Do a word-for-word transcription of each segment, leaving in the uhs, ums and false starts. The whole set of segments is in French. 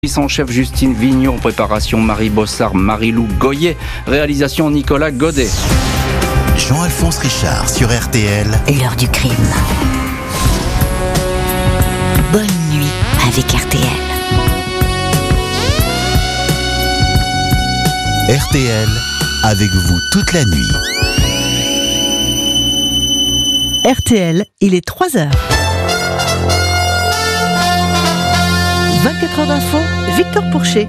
Son chef Justine Vignon, préparation Marie Bossard, Marie-Lou Goyer, réalisation Nicolas Godet. Jean-Alphonse Richard sur R T L. L'heure du crime. Bonne nuit avec R T L. R T L, avec vous toute la nuit. R T L, il est trois heures. vingt-quatre heures d'info, Victor Pourchet.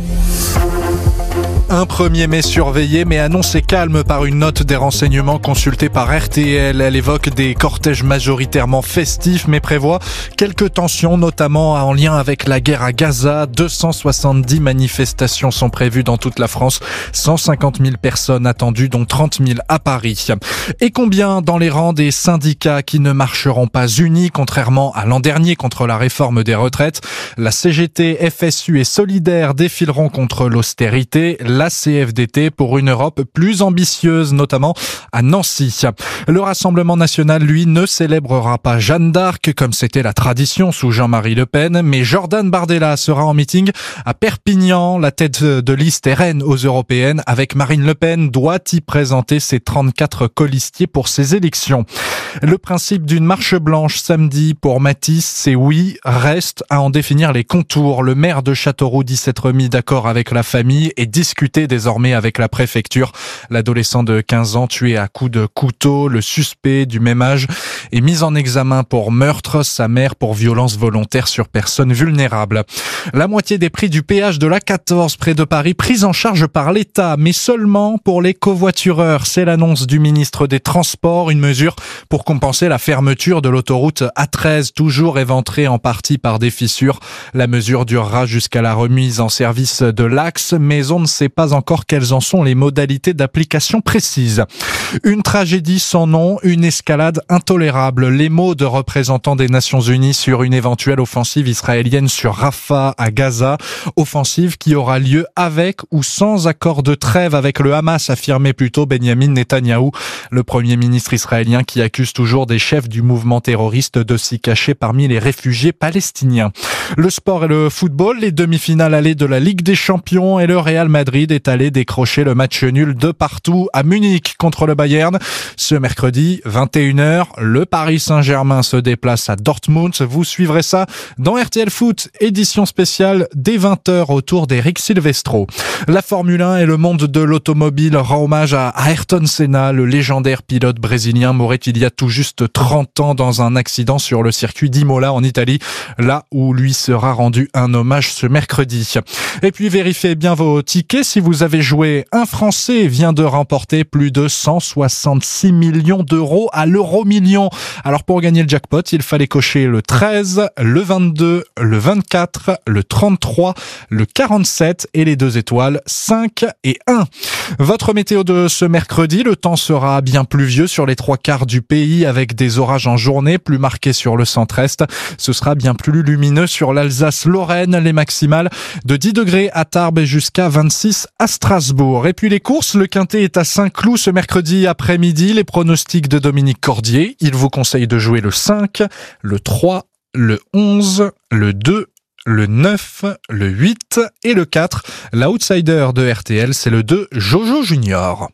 Un premier mai surveillé mais annoncé calme par une note des renseignements consultée par R T L. Elle évoque des cortèges majoritairement festifs mais prévoit quelques tensions, notamment en lien avec la guerre à Gaza. deux cent soixante-dix manifestations sont prévues dans toute la France, cent cinquante mille personnes attendues, dont trente mille à Paris. Et combien dans les rangs des syndicats qui ne marcheront pas unis, contrairement à l'an dernier contre la réforme des retraites? La C G T, F S U et Solidaire défileront contre l'austérité. La C F D T pour une Europe plus ambitieuse, notamment à Nancy. Le Rassemblement national, lui, ne célébrera pas Jeanne d'Arc comme c'était la tradition sous Jean-Marie Le Pen, mais Jordan Bardella sera en meeting à Perpignan. La tête de liste est reine aux européennes avec Marine Le Pen, doit y présenter ses trente-quatre colistiers pour ses élections. Le principe d'une marche blanche samedi pour Matisse, c'est oui, reste à en définir les contours. Le maire de Châteauroux dit s'être mis d'accord avec la famille et discuter désormais avec la préfecture. L'adolescent de quinze ans tué à coups de couteau, le suspect du même âge est mis en examen pour meurtre, sa mère pour violence volontaire sur personne vulnérable. La moitié des prix du péage de l'A quatorze près de Paris prise en charge par l'État, mais seulement pour les covoitureurs. C'est l'annonce du ministre des Transports, une mesure pour compenser la fermeture de l'autoroute A treize, toujours éventrée en partie par des fissures. La mesure durera jusqu'à la remise en service de l'axe, mais on ne sait pas encore quelles en sont les modalités d'application précises. Une tragédie sans nom, une escalade intolérable. Les mots de représentants des Nations Unies sur une éventuelle offensive israélienne sur Rafah à Gaza. Offensive qui aura lieu avec ou sans accord de trêve avec le Hamas, affirmait plutôt Benjamin Netanyahou, le premier ministre israélien qui accuse toujours des chefs du mouvement terroriste de s'y cacher parmi les réfugiés palestiniens. Le sport et le football, les demi-finales allées de la Ligue des Champions et le Real Madrid est allé décrocher le match nul de partout à Munich contre le Bayern. Ce mercredi, vingt et une heures, le Paris Saint-Germain se déplace à Dortmund. Vous suivrez ça dans R T L Foot, édition spéciale dès vingt heures autour d'Eric Silvestro. La Formule un et le monde de l'automobile rend hommage à Ayrton Senna, le légendaire pilote brésilien mourait il y a tout juste trente ans dans un accident sur le circuit d'Imola en Italie, là où lui sera rendu un hommage ce mercredi. Et puis vérifiez bien vos tickets si vous avez joué. Un Français vient de remporter plus de cent soixante-six millions d'euros à l'euro-million. Alors pour gagner le jackpot, il fallait cocher le treize, le vingt-deux, le vingt-quatre, le trente-trois, le quarante-sept et les deux étoiles cinq et un. Votre météo de ce mercredi, le temps sera bien pluvieux sur les trois quarts du pays avec des orages en journée, plus marqués sur le centre-est. Ce sera bien plus lumineux sur l'Alsace-Lorraine, les maximales de dix degrés à Tarbes et jusqu'à vingt-six à Strasbourg. Et puis les courses, le Quintet est à Saint-Cloud ce mercredi après-midi. Les pronostics de Dominique Cordier. Il vous conseille de jouer le cinq, le trois, le onze, le deux, le neuf, le huit et le quatre. L'outsider de R T L, c'est le deux, Jojo Junior.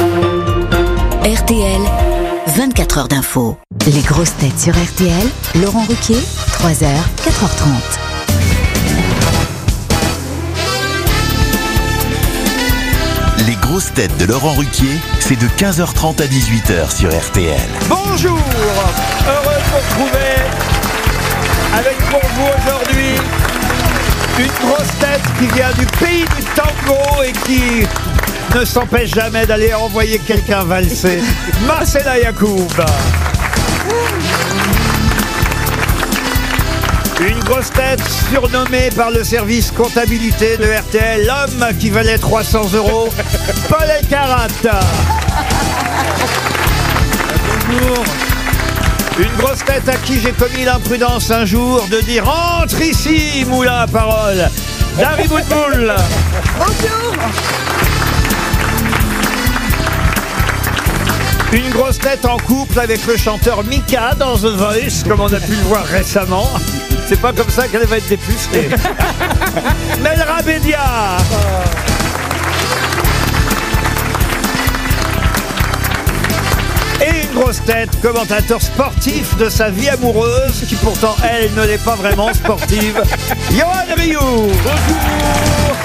R T L, vingt-quatre heures d'info. Les grosses têtes sur R T L, Laurent Ruquier, trois heures, quatre heures trente. Les grosses têtes de Laurent Ruquier, c'est de quinze heures trente à dix-huit heures sur R T L. Bonjour, heureux de vous retrouver avec pour vous aujourd'hui une grosse tête qui vient du pays du tango et qui ne s'empêche jamais d'aller envoyer quelqu'un valser. Marcella Yacoub. Une grosse tête surnommée par le service comptabilité de R T L l'homme qui valait trois cents euros, Paul Elkarat. Bonjour. Une grosse tête à qui j'ai commis l'imprudence un jour de dire « Entre ici, moulin à parole !» Dari Boudboul. Bonjour. Une grosse tête en couple avec le chanteur Mika dans The Voice, comme on a pu le voir récemment. C'est pas comme ça qu'elle va être dépucelée. Melra Bédia. Et une grosse tête, commentateur sportif de sa vie amoureuse, qui pourtant, elle, ne l'est pas vraiment sportive. Johan Rioux. Bonjour.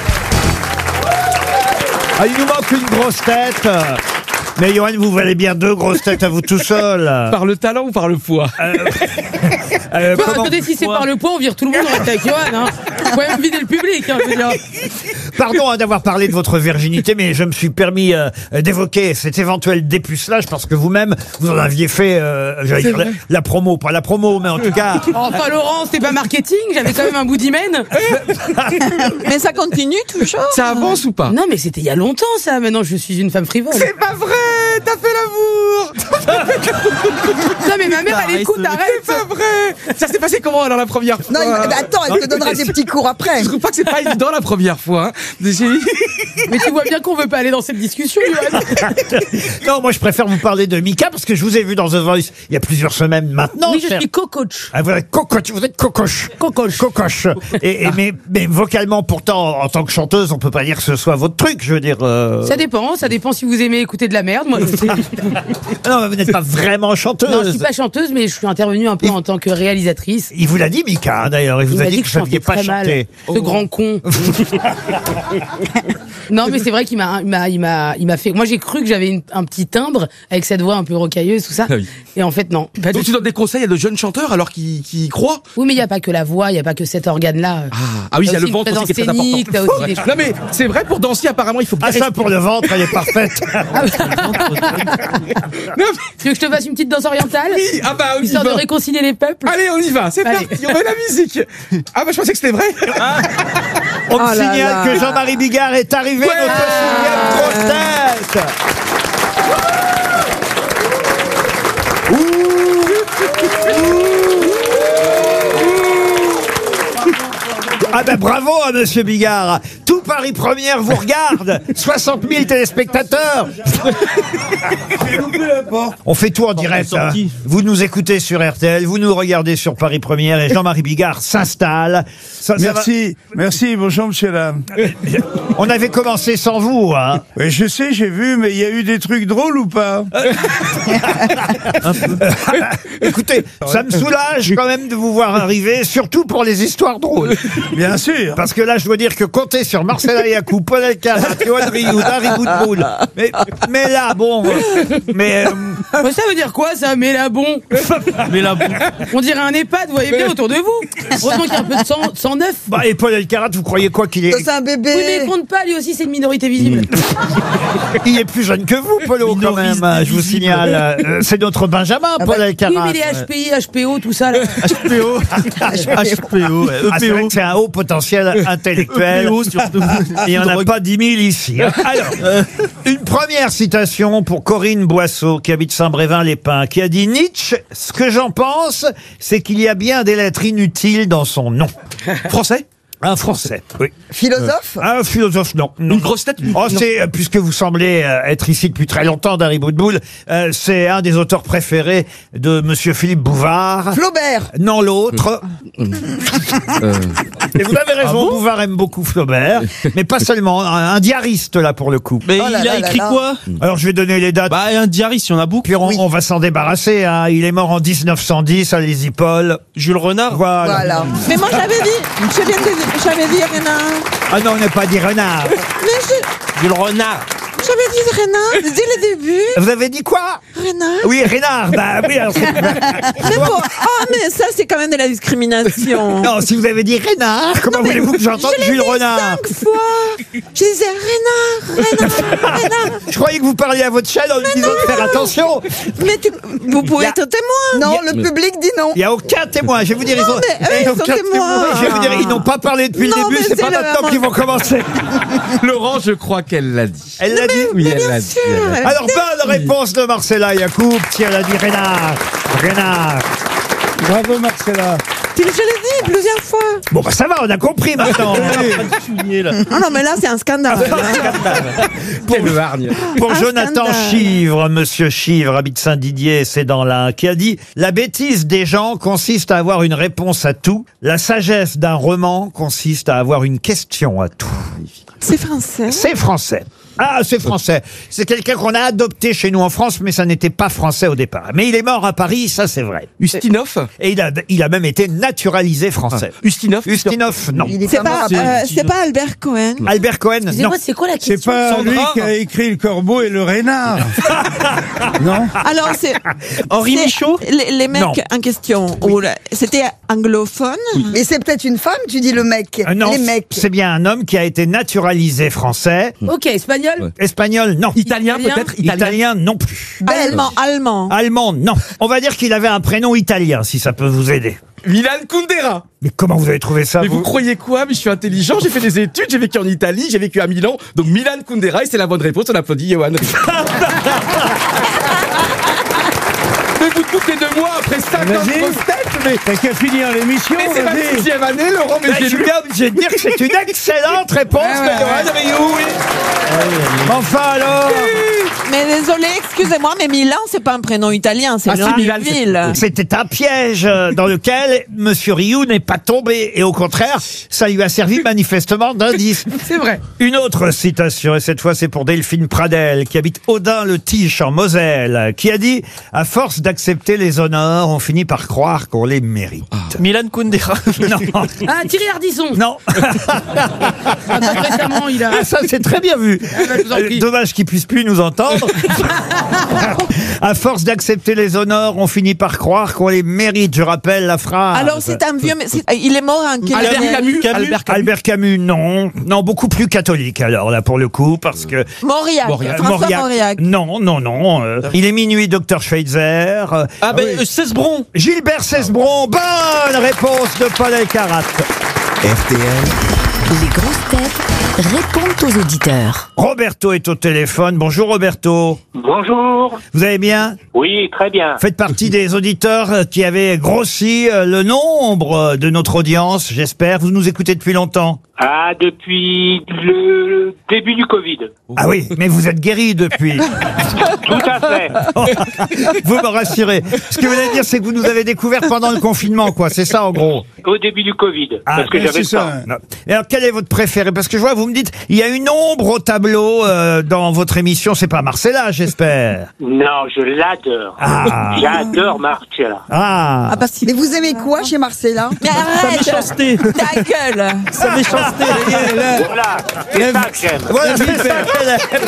Ah, il nous manque une grosse tête. Mais Johan, vous valez bien deux grosses têtes à vous tout seul. Par le talent ou par le poids euh, euh, Bah, comment... attendez, si c'est par le poids, on vire tout le monde, on reste avec Johan. Hein. Faut quand même vider le public. Hein, je veux dire. Pardon hein, d'avoir parlé de votre virginité, mais je me suis permis euh, d'évoquer cet éventuel dépucelage parce que vous-même, vous en aviez fait, euh, j'allais dire, la, la promo, pas la promo, mais en tout cas... Enfin, Laurent, c'était pas marketing, j'avais quand même un bout d'hymen. Mais ça continue toujours. Ça avance ou pas? Non, mais c'était il y a longtemps, ça. Maintenant, je suis une femme frivole. C'est pas vrai. T'as fait l'amour. Non, mais ma mère, elle écoute, arrête. C'est pas vrai. Ça s'est passé comment alors la première fois? Non, il- bah, attends, elle te donnera des petits cours après. Je trouve pas que c'est pas évident la première fois. Hein. Mais tu vois bien qu'on veut pas aller dans cette discussion, Johan. Non, moi je préfère vous parler de Mika parce que je vous ai vu dans The Voice il y a plusieurs semaines maintenant. Oui, je cher- suis cocoche. Ah, vous êtes cocoche, vous êtes cocoche. Cocoche. Cocoche. Et, et mais, mais vocalement, pourtant, en tant que chanteuse, on peut pas dire que ce soit votre truc, je veux dire. euh, Ça dépend, ça dépend si vous aimez écouter de la merde. Moi, je sais. Non, mais vous n'êtes pas vraiment chanteuse. Non, je suis pas chanteuse, mais je suis intervenue un peu en tant que réalisatrice. Il vous l'a dit, Mika, hein, d'ailleurs. Il vous Il a m'a dit dit que que vous je saviez chantais pas très mal. chanter. Ce grand con. Non, mais c'est vrai qu'il m'a, il m'a, il m'a, il m'a fait. Moi, j'ai cru que j'avais une- un petit timbre avec cette voix un peu rocailleuse, tout ça. Ah oui. Et en fait, non. Pas du Donc tu tout. donnes des conseils à de jeunes chanteurs alors qu'ils qu'ils y croient? Oui, mais il y a pas que la voix, il y a pas que cet organe-là. Ah, ah oui, il y T'as a le aussi une ventre aussi présence qui est très scénique, important. t'as aussi des- Non mais c'est vrai pour danser apparemment il faut bien Ah, ça, respirer. pour le ventre, elle est parfaite. Non, Tu veux que je te fasse une petite danse orientale? mais- oui, ah bah on y Histoire de va. réconcilier les peuples. Allez, on y va, c'est Allez. parti, on met la musique. Ah bah je pensais que c'était vrai. On me Oh là signale là. que Jean-Marie Bigard est arrivé, Ouais. notre sixième grosse tête. Ah ben bravo à Monsieur Bigard. Tout Paris Première vous regarde. soixante mille téléspectateurs. On fait tout en direct. Hein. Vous nous écoutez sur R T L, vous nous regardez sur Paris Première et Jean-Marie Bigard s'installe. Ça- ça va- Merci, merci, bonjour monsieur dame. On avait commencé sans vous. Hein. Oui, je sais, j'ai vu, mais il y a eu des trucs drôles ou pas? Écoutez, ça me soulage quand même de vous voir arriver, surtout pour les histoires drôles. Bien sûr. Parce que là, je dois dire que compter sur Marcella Yacoub, Paul Elkarat, Johan Rioux, Dari Boudboul, mais, mais là, bon, mais... euh, Bah, ça veut dire quoi, ça? Mais là, bon. Mais là, On dirait un EHPAD, vous voyez bien autour de vous. Heureusement qu'il y a un peu de sang, sang neuf. bah, et Paul Elkarat, vous croyez quoi qu'il est... C'est un bébé. Oui, mais il compte pas, lui aussi, c'est une minorité visible. Il est plus jeune que vous, Polo, quand même, hein, je vous signale. Euh, C'est notre Benjamin, Paul Oui, Elkarat. mais les H P I, H P O, tout ça, là. H P O. H P O. Ah, c'est vrai que c'est un haut potentiel intellectuel. Il n'y en a pas dix mille ici. hein. Alors, une première citation pour Corinne Boisseau, qui habite Saint-Brévin-les-Pins, qui a dit Nietzsche, ce que j'en pense, c'est qu'il y a bien des lettres inutiles dans son nom. français? Un Français, oui. Philosophe. Un philosophe, non. non. Une grosse tête? Oh, c'est, euh, puisque vous semblez euh, être ici depuis très longtemps, Dari Boudboul, euh, c'est un des auteurs préférés de Monsieur Philippe Bouvard. Flaubert. Non, l'autre. Et vous avez raison, Bouvard aime beaucoup Flaubert, mais pas seulement, un, un diariste là pour le coup. Mais Oh là il là a là écrit là. quoi? Alors je vais donner les dates. Bah un diariste, il y en a beaucoup. Puis on, on va s'en débarrasser. Hein. Il est mort en dix-neuf cent dix, allez-y Paul. Jules Renard. Voilà. Voilà. Mais moi j'avais dit, je viens de, j'avais dit Renard. Ah non, on n'est pas dit renard. Mais je, Jules Renard. j'avais dit Renard dès le début. Vous avez dit quoi? Renard. Oui, renard. Bah oui. Alors, c'est- Mais bon, oh mais ça c'est quand même de la discrimination. non, si vous avez dit renard, comment voulez-vous que j'entende Je l'ai Jules dit Renard? cinq fois. Je disais Renard, Renard, Renard. Je croyais que vous parliez à votre chaîne en lui disant de faire attention. Mais tu, vous pouvez être témoin. Non, le public dit non. Il n'y a aucun témoin. Je vais vous dire, ils ont. Non, mais eux, ils sont aucun témoins. Je vais vous dire, ils n'ont pas parlé depuis Non, le début. mais C'est c'est pas le- maintenant qu'ils vont commencer. Laurent, je crois qu'elle l'a dit. Elle l'a dit. Oui, elle bien l'a dit. sûr. elle l'a dit. Alors, bonne réponse de Marcella Yacoub, qui elle a dit Renard. Renard. Bravo Marcella. Tu- Je l'ai dit, plusieurs fois. Bon, bah ça va, on a compris maintenant. Ah non, mais là, c'est un scandale. Pour, pour Un Jonathan scandale. Chivre, monsieur Chivre, habite Saint-Didier, c'est dans l'Ain, qui a dit « La bêtise des gens consiste à avoir une réponse à tout. La sagesse d'un roman consiste à avoir une question à tout. » C'est français. C'est français. Ah, c'est français. C'est quelqu'un qu'on a adopté chez nous en France, mais ça n'était pas français au départ. Mais il est mort à Paris, ça c'est vrai. Ustinov Et il a, il a même été naturalisé français. Ustinov Ustinov, non. Il est C'est pas pas, mort. euh, c'est pas Albert Cohen. Albert Cohen, non. Excusez-moi, c'est quoi la question? C'est pas Sandra. lui qui a écrit Le Corbeau et le Renard. Non. Alors, c'est. Henri c'est Michaud Les, les mecs Non. en question, ou la- c'était anglophone. Mais c'est peut-être une femme, tu dis le mec. Euh, non, Les mecs. c'est bien un homme qui a été naturalisé français. Ok, espagnol. Espagnol, non. Italien, Italien. peut-être Italien, non plus. Allemand, allemand. Allemand, non. On va dire qu'il avait un prénom italien, si ça peut vous aider. Milan Kundera. Mais comment vous avez trouvé ça, Mais vous vous croyez quoi? Mais je suis intelligent, j'ai fait des études, j'ai vécu en Italie, j'ai vécu à Milan. Donc Milan Kundera, et c'est la bonne réponse, on applaudit Johan. Mais vous te foutez de moi après cinquante Vas-y. grosses têtes, mais... T'as qu'à finir l'émission, Mais c'est ma vas-y. sixième année, Laurent, mais Ben, j'ai je suis lu... bien obligé de dire que c'est une excellente réponse Ah de ouais, Johan Rioux, oui. Enfin alors, Mais désolé, excusez-moi, mais Milan, c'est pas un prénom italien, c'est Ah, si, une Milan, c'est- ville. c'était un piège euh, dans lequel Monsieur Rioux n'est pas tombé. Et au contraire, ça lui a servi manifestement d'indice. C'est vrai. Une autre citation, et cette fois c'est pour Delphine Pradel, qui habite Audun-le-Tiche en Moselle, qui a dit « À force d'accepter les honneurs, on finit par croire qu'on les mérite. Milan Kundera. Non, Ah, Thierry Ardisson. non. Ah, tout récemment, il a. Ah, ça c'est très bien vu. Ah, bah, je vous en prie. Euh, Dommage qu'il puisse plus nous entendre. À force d'accepter les honneurs, on finit par croire qu'on les mérite. Je rappelle la phrase. Alors, c'est un vieux, mais c'est- il est mort en quelle Albert année Camus. Albert Camus. Albert Camus, non. Non, beaucoup plus catholique alors là pour le coup, parce que Mauriac. Euh, François Mauriac. Mauriac. Non, non, non. euh, il est minuit, docteur Schweitzer. Euh, Ah ben, euh, Cesbron. Gilbert Cesbron. Bonne réponse de Paul Elkarat. R T L, Les grosses têtes répondent aux auditeurs. Roberto est au téléphone. Bonjour Roberto. Bonjour. Vous allez bien? Oui, très bien. Faites partie des auditeurs euh, qui avaient grossi euh, le nombre euh, de notre audience, j'espère. Vous nous écoutez depuis longtemps? Ah, depuis le début du Covid. Ah oui, mais vous êtes guéri depuis. Tout à fait. Vous me rassurez. Ce que vous voulez dire, c'est que vous nous avez découvert pendant le confinement, quoi. C'est ça, en gros. Au début du Covid. Ah, parce que ouais, j'avais c'est ça. ça. Non. Et alors, quel est votre préféré? Parce que je vois, vous me dites, il y a une ombre au tableau euh, dans votre émission. C'est pas Marcella, j'espère. Non, je l'adore. Ah. J'adore Marcella. Ah. Ah, parce qu'il Mais vous aimez quoi chez Marcella? Mais arrête méchanceté. ta gueule. Sa méchanceté. Voilà. C'est ça que j'aime. Voilà, c'est ça qu'elle aime.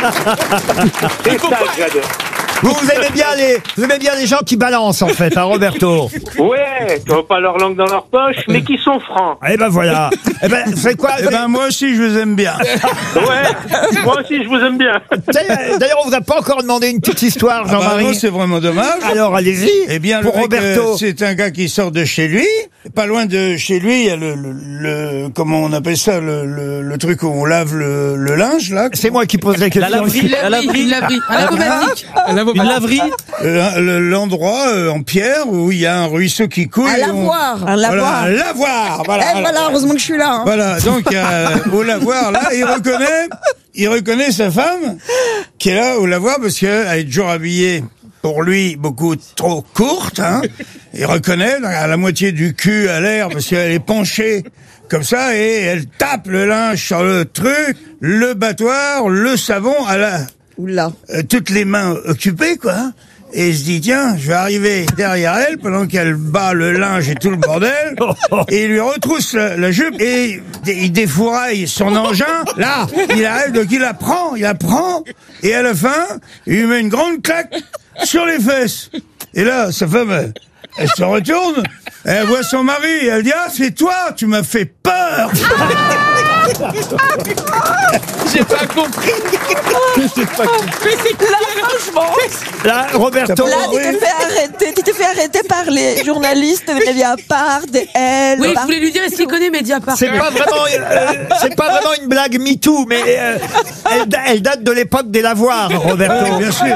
C'est ça que j'adore. Vous, vous aimez bien les, vous aimez bien les gens qui balancent, en fait, hein, Roberto. Ouais, qui n'ont pas leur langue dans leur poche, mais qui sont francs. Eh ben voilà. Eh ben, c'est quoi? Eh ben, moi aussi, je vous aime bien. Ouais, moi aussi, je vous aime bien. D'ailleurs, on vous a pas encore demandé une petite histoire, Ah bah, Jean-Marie. moi, c'est vraiment dommage. Alors, allez-y. Eh bien, le pour mec, Roberto. euh, c'est un gars qui sort de chez lui. Pas loin de chez lui, il y a le, le, le- comment on appelle ça, le, le, le truc où on lave le, le linge, là. C'est moi qui pose la question. Une laverie, une laverie, un lavomatique. Une laverie. Euh, le- L'endroit euh, en pierre où il y a un ruisseau qui coule. Un et on- lavoir. Un Voilà, lavoir. un lavoir. Voilà, Eh voilà, heureusement que je suis là. hein. Voilà, donc euh, au lavoir, là, il reconnaît, il reconnaît sa femme qui est là au lavoir parce qu'elle est toujours habillée, pour lui, beaucoup trop courte. Hein. Il reconnaît, à la moitié du cul à l'air parce qu'elle est penchée comme ça et elle tape le linge sur le truc, le battoir, le savon, à la, Oula. euh, toutes les mains occupées, quoi. Et il se dit, tiens, je vais arriver derrière elle pendant qu'elle bat le linge et tout le bordel. Et il lui retrousse la, la jupe et il défouraille son engin. Là, il arrive, donc il la prend, il la prend. Et à la fin, il lui met une grande claque sur les fesses. Et là, sa femme, elle, elle se retourne, elle voit son mari, et elle dit, ah, c'est toi, tu m'as fait peur. J'ai pas compris. J'ai pas compris. Là, franchement, Là, Roberto. là, tu te fais arrêter, tu te fais arrêter par les journalistes de Mediapart, de Elle. Oui, je par- voulais lui dire, est-ce qu'il connaît Mediapart? C'est pas vraiment, euh, c'est pas vraiment une blague MeToo, mais euh, elle, da- elle date de l'époque des lavoirs, Roberto. Oui, bien sûr.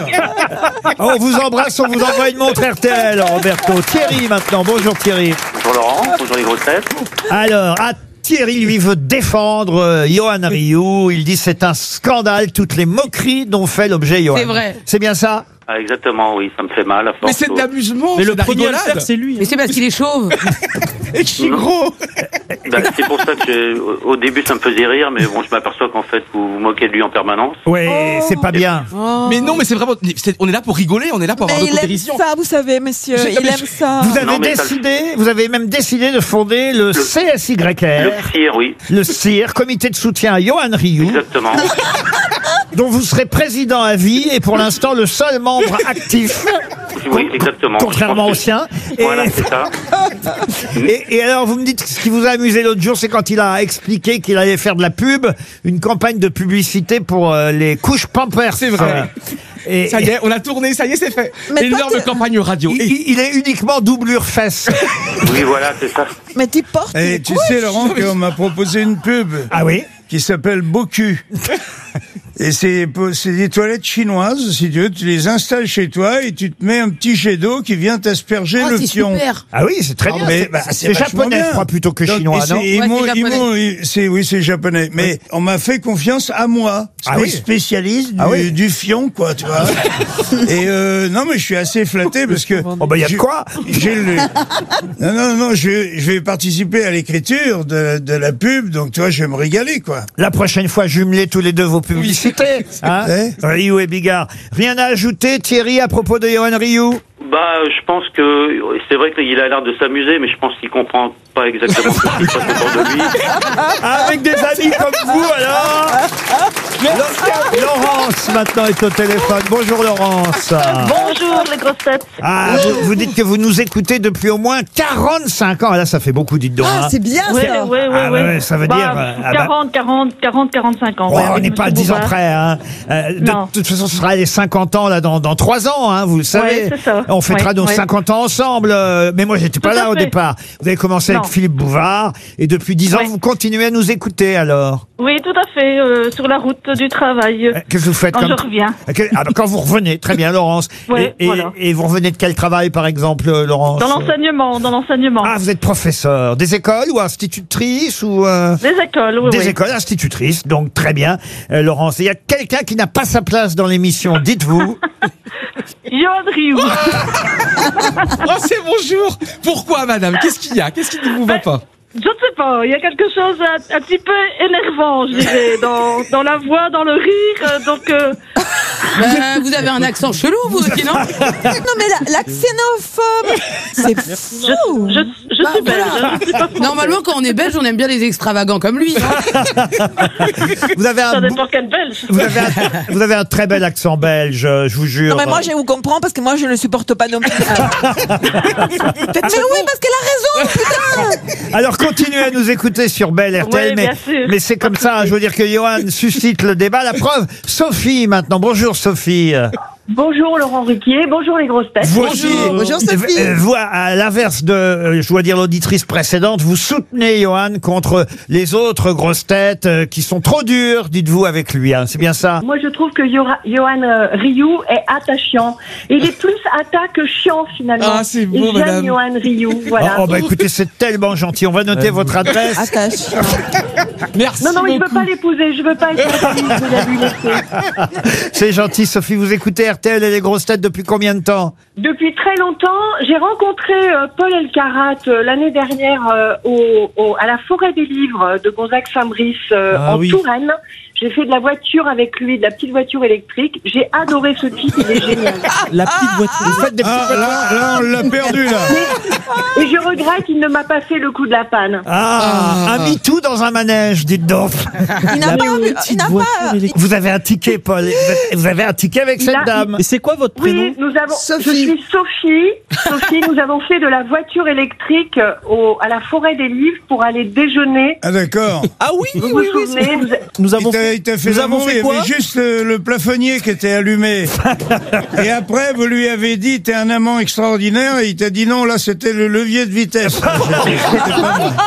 On vous embrasse, on vous envoie une montre R T L, Roberto. Thierry maintenant, bonjour Thierry. Bonjour Laurent, bonjour les grosses têtes. Alors, ah, Thierry lui veut défendre euh, Johan Rioux. Il dit c'est un scandale, toutes les moqueries dont fait l'objet Johan. C'est vrai. C'est bien ça? Ah, exactement, oui, ça me fait mal à force. Mais c'est de l'amusement. Mais c'est le de la premier à le rigolade. faire, c'est lui. Mais c'est parce qu'il est chauve. Et que je suis gros. Bah, c'est pour ça que je- au- au début ça me faisait rire, mais bon, je m'aperçois qu'en fait vous vous moquez de lui en permanence. Oui, c'est pas bien. Mais non, mais c'est vraiment. c'est- on est là pour rigoler, on est là pour avoir Mais de il aime compétition. ça, vous savez, monsieur. Je- Il mais aime je- ça. Vous avez Non, mais ça- décidé, vous avez même décidé de fonder le, C S Y R, Le cire, oui, le C I R, Comité de soutien à Johan Rioux, exactement. dont vous serez président à vie et pour l'instant le seul membre actif, Oui, exactement. contrairement Je au pense que- sien. Et, Voilà, c'est ça. et, et alors vous me dites ce qui vous a amusé l'autre jour, c'est quand il a expliqué qu'il allait faire de la pub, une campagne de publicité pour euh, les couches Pampers. C'est vrai. Et, Ça y est, on a tourné, ça y est, c'est fait. Mais toi, Énorme t'es- campagne radio. il, Et- il- il est uniquement doublure fesses. Oui, voilà, c'est ça. Mais tu portes. Et une tu couche. sais, Laurent, qu'on m'a proposé une pub Ah oui? qui s'appelle Bocu. Et c'est c'est des toilettes chinoises, si tu veux, tu les installes chez toi et tu te mets un petit jet d'eau qui vient t'asperger Oh, le c'est fion. super. Ah oui, c'est très bien. Mais C'est- bah, c'est vachement japonais, bien. je crois, plutôt que Donc, chinois, et c'est- non? ils Ouais, m'ont- c'est ils japonais. m'ont- ils- c'est oui, c'est japonais. Mais on m'a fait confiance à moi, Ah spé- oui. spécialiste du, Ah oui. du fion, quoi, tu vois. Et euh, non, mais je suis assez flatté parce que Oh bah il y a de j'ai- quoi? j'ai le. Non, non, non, je, je vais participer à l'écriture de, de la pub, donc tu vois, je vais me régaler, quoi. La prochaine fois, jumelez tous les deux vos publicités. Hein Ouais. Rioux et Bigard. Rien à ajouter, Thierry, à propos de Johan Rioux? Bah, je pense que c'est vrai qu'il a l'air de s'amuser, mais je pense qu'il comprend pas exactement ce qui se passe autour de lui. Avec des amis comme vous, alors. Lo- Laurence, maintenant, est au téléphone. Bonjour, Laurence. Bonjour les grosses têtes. Ah, vous, vous dites que vous nous écoutez depuis au moins quarante-cinq ans. Ah, là, ça fait beaucoup, dites donc. Ah, hein. c'est bien Oui, ça. oui, oui, Ah, oui. ouais, ça veut Bah, dire, euh, ah bah- quarante, quarante, quarante, quarante-cinq ans. Ouais, ouais, on n'est monsieur pas à dix ans Bouvard. près. Hein. Euh, de Non. toute façon, ce sera les cinquante ans là dans, dans trois ans, hein, vous le savez. Ouais, c'est ça. On fêtera Ouais, nos ouais. cinquante ans ensemble. euh, mais moi, j'étais pas Tout là à au fait. départ. Vous avez commencé Non. avec Philippe Bouvard et depuis dix ans, Ouais. vous continuez à nous écouter alors. Oui, tout à fait, euh, sur la route du travail. Euh, Qu'est-ce que vous faites Quand comme... je reviens. Ah, quel- ah, bah, quand vous revenez, très bien, Laurence. Ouais, et, et- voilà. et vous revenez de quel travail, par exemple, euh, Laurence? Dans l'enseignement, dans l'enseignement. Ah, vous êtes professeur des écoles ou institutrice ou euh, Des écoles, oui, des oui. écoles institutrices, donc très bien, euh, Laurence. Il y a quelqu'un qui n'a pas sa place dans l'émission, dites-vous. Johan Rioux. Oh, c'est bonjour. Pourquoi, madame? Qu'est-ce qu'il y a? Qu'est-ce qui ne vous va pas? Je ne sais pas, il y a quelque chose un, un petit peu énervant, je dirais, dans, dans la voix, dans le rire, euh, donc... euh, Bah, vous avez un accent chelou, vous aussi, non? Non, mais la, la xénophobe, c'est fou. Je, je Bah, suis belge, voilà. hein, je suis pas française. Normalement, quand on est belge, on aime bien les extravagants comme lui. hein. Vous avez un, Ça bou- dépend quel belge. vous avez un, vous avez un très bel accent belge, euh, je vous jure. Non, mais moi, je vous comprends parce que moi, je ne le supporte pas non plus. mais oui, parce qu'elle a raison, putain. Alors continuez à nous écouter sur Belle R T L, Ouais, mais, bien sûr. mais c'est comme ça, je veux dire que Johan suscite le débat. La preuve, Sophie maintenant. Bonjour Sophie. Bonjour Laurent Ruquier, bonjour les grosses têtes. Vous aussi, Bonjour, Sophie. euh, vous, à l'inverse de, euh, je dois dire, l'auditrice précédente, vous soutenez Johan contre les autres grosses têtes euh, qui sont trop dures, dites-vous, avec lui. Hein, c'est bien ça? Moi, je trouve que Yora- Johan euh, Rioux est attachant. Il est plus atta que chiant, finalement. Ah, c'est beau, Et j'aime madame. Johan Rioux, voilà. Oh, oh, bah écoutez, c'est tellement gentil. On va noter votre adresse. Attention. Merci. non, non, il ne veut beaucoup. pas l'épouser. Je veux pas être famille, je vais la lui laisser. C'est gentil, Sophie. Vous écoutez R T L et les grosses têtes depuis combien de temps? Depuis très longtemps, j'ai rencontré euh, Paul Elkarat euh, l'année dernière euh, au, au- à la Forêt des Livres de Gonzague-Saint-Brice euh, Ah en oui. Touraine. J'ai fait de la voiture avec lui, de la petite voiture électrique. J'ai adoré ce type, il est génial. La petite voiture. Vous faites des Ah, petits- là, là, on l'a perdu, là. Et je regrette qu'il ne m'a pas fait le coup de la panne. Ah, un MeToo dans un manège, dites donc. Il n'a pas, il n'a pas, Vous avez un ticket, Paul. Vous avez un ticket avec cette Il a- dame. Et c'est quoi votre prénom? Oui, nous avons. Sophie. Je suis Sophie. Sophie, nous avons fait de la voiture électrique au, à la forêt des Livres pour aller déjeuner. Ah d'accord. Ah oui, Vous oui, vous oui. souvenez vous a- Nous avons Il t'a- fait, il t'a fait nous avons l'amour, fait il y quoi avait juste le, le plafonnier qui était allumé. Et après, vous lui avez dit, t'es un amant extraordinaire, et il t'a dit non, là, c'était le levier de vitesse. C'était pas mal.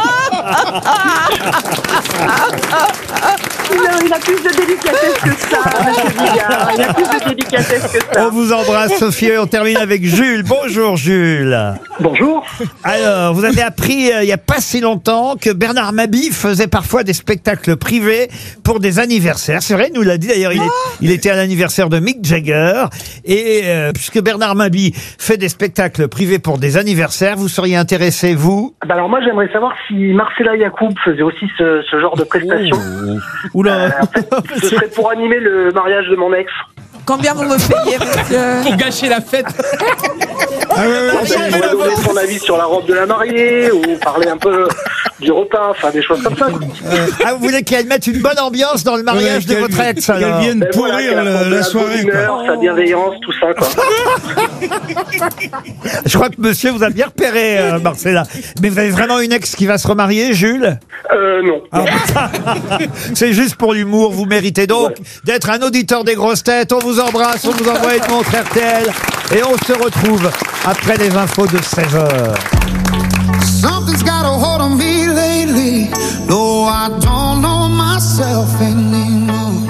Non, il a plus de délicatesse que ça, monsieur Bigard. Il a plus de délicatesse que ça. On vous embrasse, Sophie, et on termine avec Jules. Bonjour, Jules. Bonjour. Alors, vous avez appris euh, il n'y a pas si longtemps que Bernard Mabie faisait parfois des spectacles privés pour des anniversaires. C'est vrai, il nous l'a dit d'ailleurs, il, est- il était à l'anniversaire de Mick Jagger. Et euh, puisque Bernard Mabie fait des spectacles privés pour des anniversaires, vous seriez intéressé, vous? Bah alors moi j'aimerais savoir si Marcella Yacoub faisait aussi ce, ce genre de prestations. Oula. Euh, en fait, ce serait pour animer le mariage de mon ex. Combien vous me payez, monsieur? Pour gâcher la fête. Ah ouais, ouais, En fait, je pourrais donner son avis sur la robe de la mariée ou parler un peu du repas, enfin des choses comme ça. Ah, vous voulez qu'elle mette une bonne ambiance dans le mariage de qu'elle- votre ex, qu'elle alors? vienne Ben voilà, pourrir qu'elle la, apporte de la la soirée, bonne humeur, quoi. sa bienveillance, tout ça, quoi. Je crois que monsieur vous a bien repéré, euh, Marcella. Mais vous avez vraiment une ex qui va se remarier, Jules? Euh, non. Ah, c'est juste pour l'humour, vous méritez donc d'être un auditeur des grosses têtes. On vous embrasse, on vous envoie une montre R T L et on se retrouve après les infos de seize heures. Something's got a hold on me lately. No, I don't know myself anymore.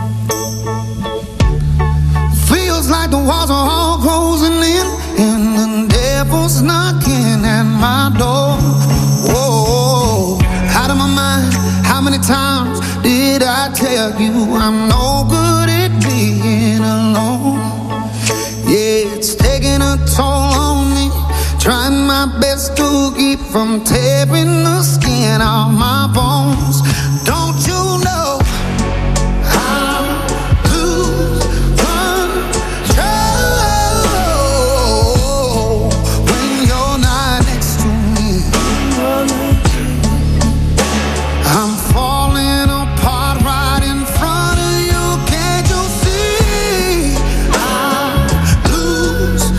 Feels like the walls are all closing in, and the devil's knocking at my door. Whoa, out of my mind. How many times did I tell you I'm no good at being alone? Yeah, it's taking a toll on me. Trying my best to keep from tearing the skin off my bones. Don't you know I lose control when you're not next to me? I'm falling apart right in front of you. Can't you see? I lose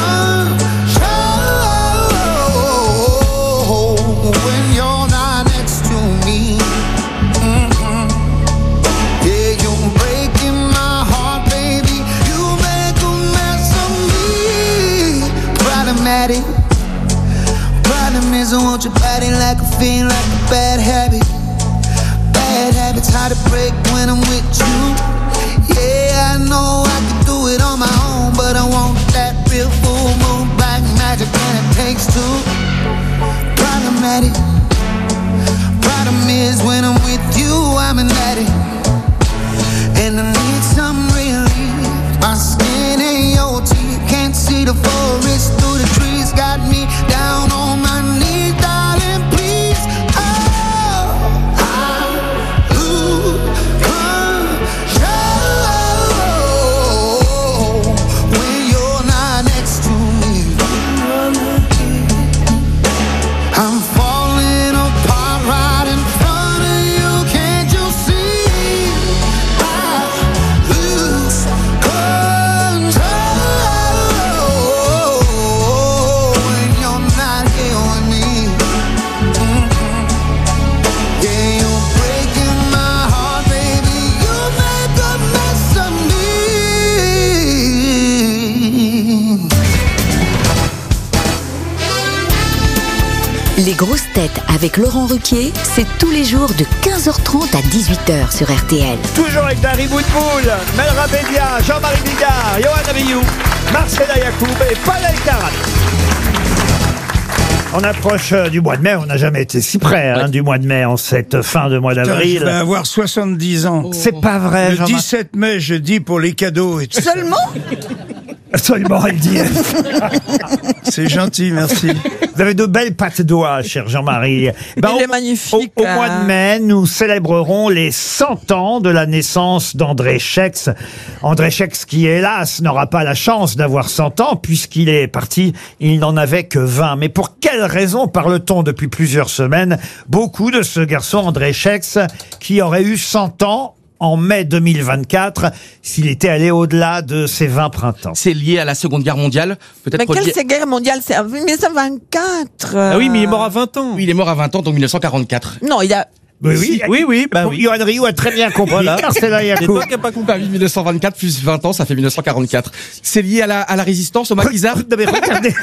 control when you're not next to me. Mm-mm. Yeah, you're breaking my heart, baby. You make a mess of me. Problematic. Problem is I want your body like a fiend, like a bad habit. Bad habits hard to break when I'm with you. Yeah, I know I could do it on my own, but I want that real full moon black magic, and it takes two. Problematic. Problem is when I'm with you, I'm an addict, and I need some relief. My skin ain't your teeth, can't see the forest through the trees. Got me down on my knees, darling, please. Oh, I lose control when you're not next to me. I'm falling apart right in front of you. Can't you see? I lose control when you're not here with me. Mm-mm. Yeah, you're breaking my heart, baby. You make a mess of me. Les grosses têtes avec Laurent Ruquier, c'est tous les jours de quinze heures trente à dix-huit heures sur R T L. Toujours avec Dari Boudboul, Melra Bédia, Jean-Marie Bigard, Johan Rioux, Marcella Yacoub et Paul Elkarat. On approche euh, du mois de mai, on n'a jamais été si près hein, du mois de mai en cette fin de mois Putain, d'avril. je vais avoir soixante-dix ans. C'est pas vrai, Le Jean-Marc. dix-sept mai, je dis pour les cadeaux et tout. Seulement Seulement, elle dit. C'est gentil, merci. Vous avez de belles pattes d'oie, cher Jean-Marie. Ben, Il au- est magnifique. Au, au mois de hein. mai, nous célébrerons les cent ans de la naissance d'André Schex. André Schex qui, hélas, n'aura pas la chance d'avoir cent ans puisqu'il est parti, il n'en avait que vingt. Mais pour quelle raison parle-t-on depuis plusieurs semaines beaucoup de ce garçon André Schex qui aurait eu cent ans en mai deux mille vingt-quatre s'il était allé au-delà de ses vingt printemps. C'est lié à la Seconde Guerre mondiale. Peut-être Mais quelle lié- c'est guerre mondiale? C'est en mille neuf cent vingt-quatre. Ah oui, mais il est mort à vingt ans. Oui, il est mort à vingt ans, donc mille neuf cent quarante-quatre. Non, il a... Oui, oui, oui, oui, bah oui. Johan Rioux a très bien compris. Voilà. Marcella C'est Yacoub. toi qui n'as pas compris. mille neuf cent vingt-quatre plus vingt ans, ça fait mille neuf cent quarante-quatre. C'est lié à la, à la résistance, au maquisard. Non, mais regardez.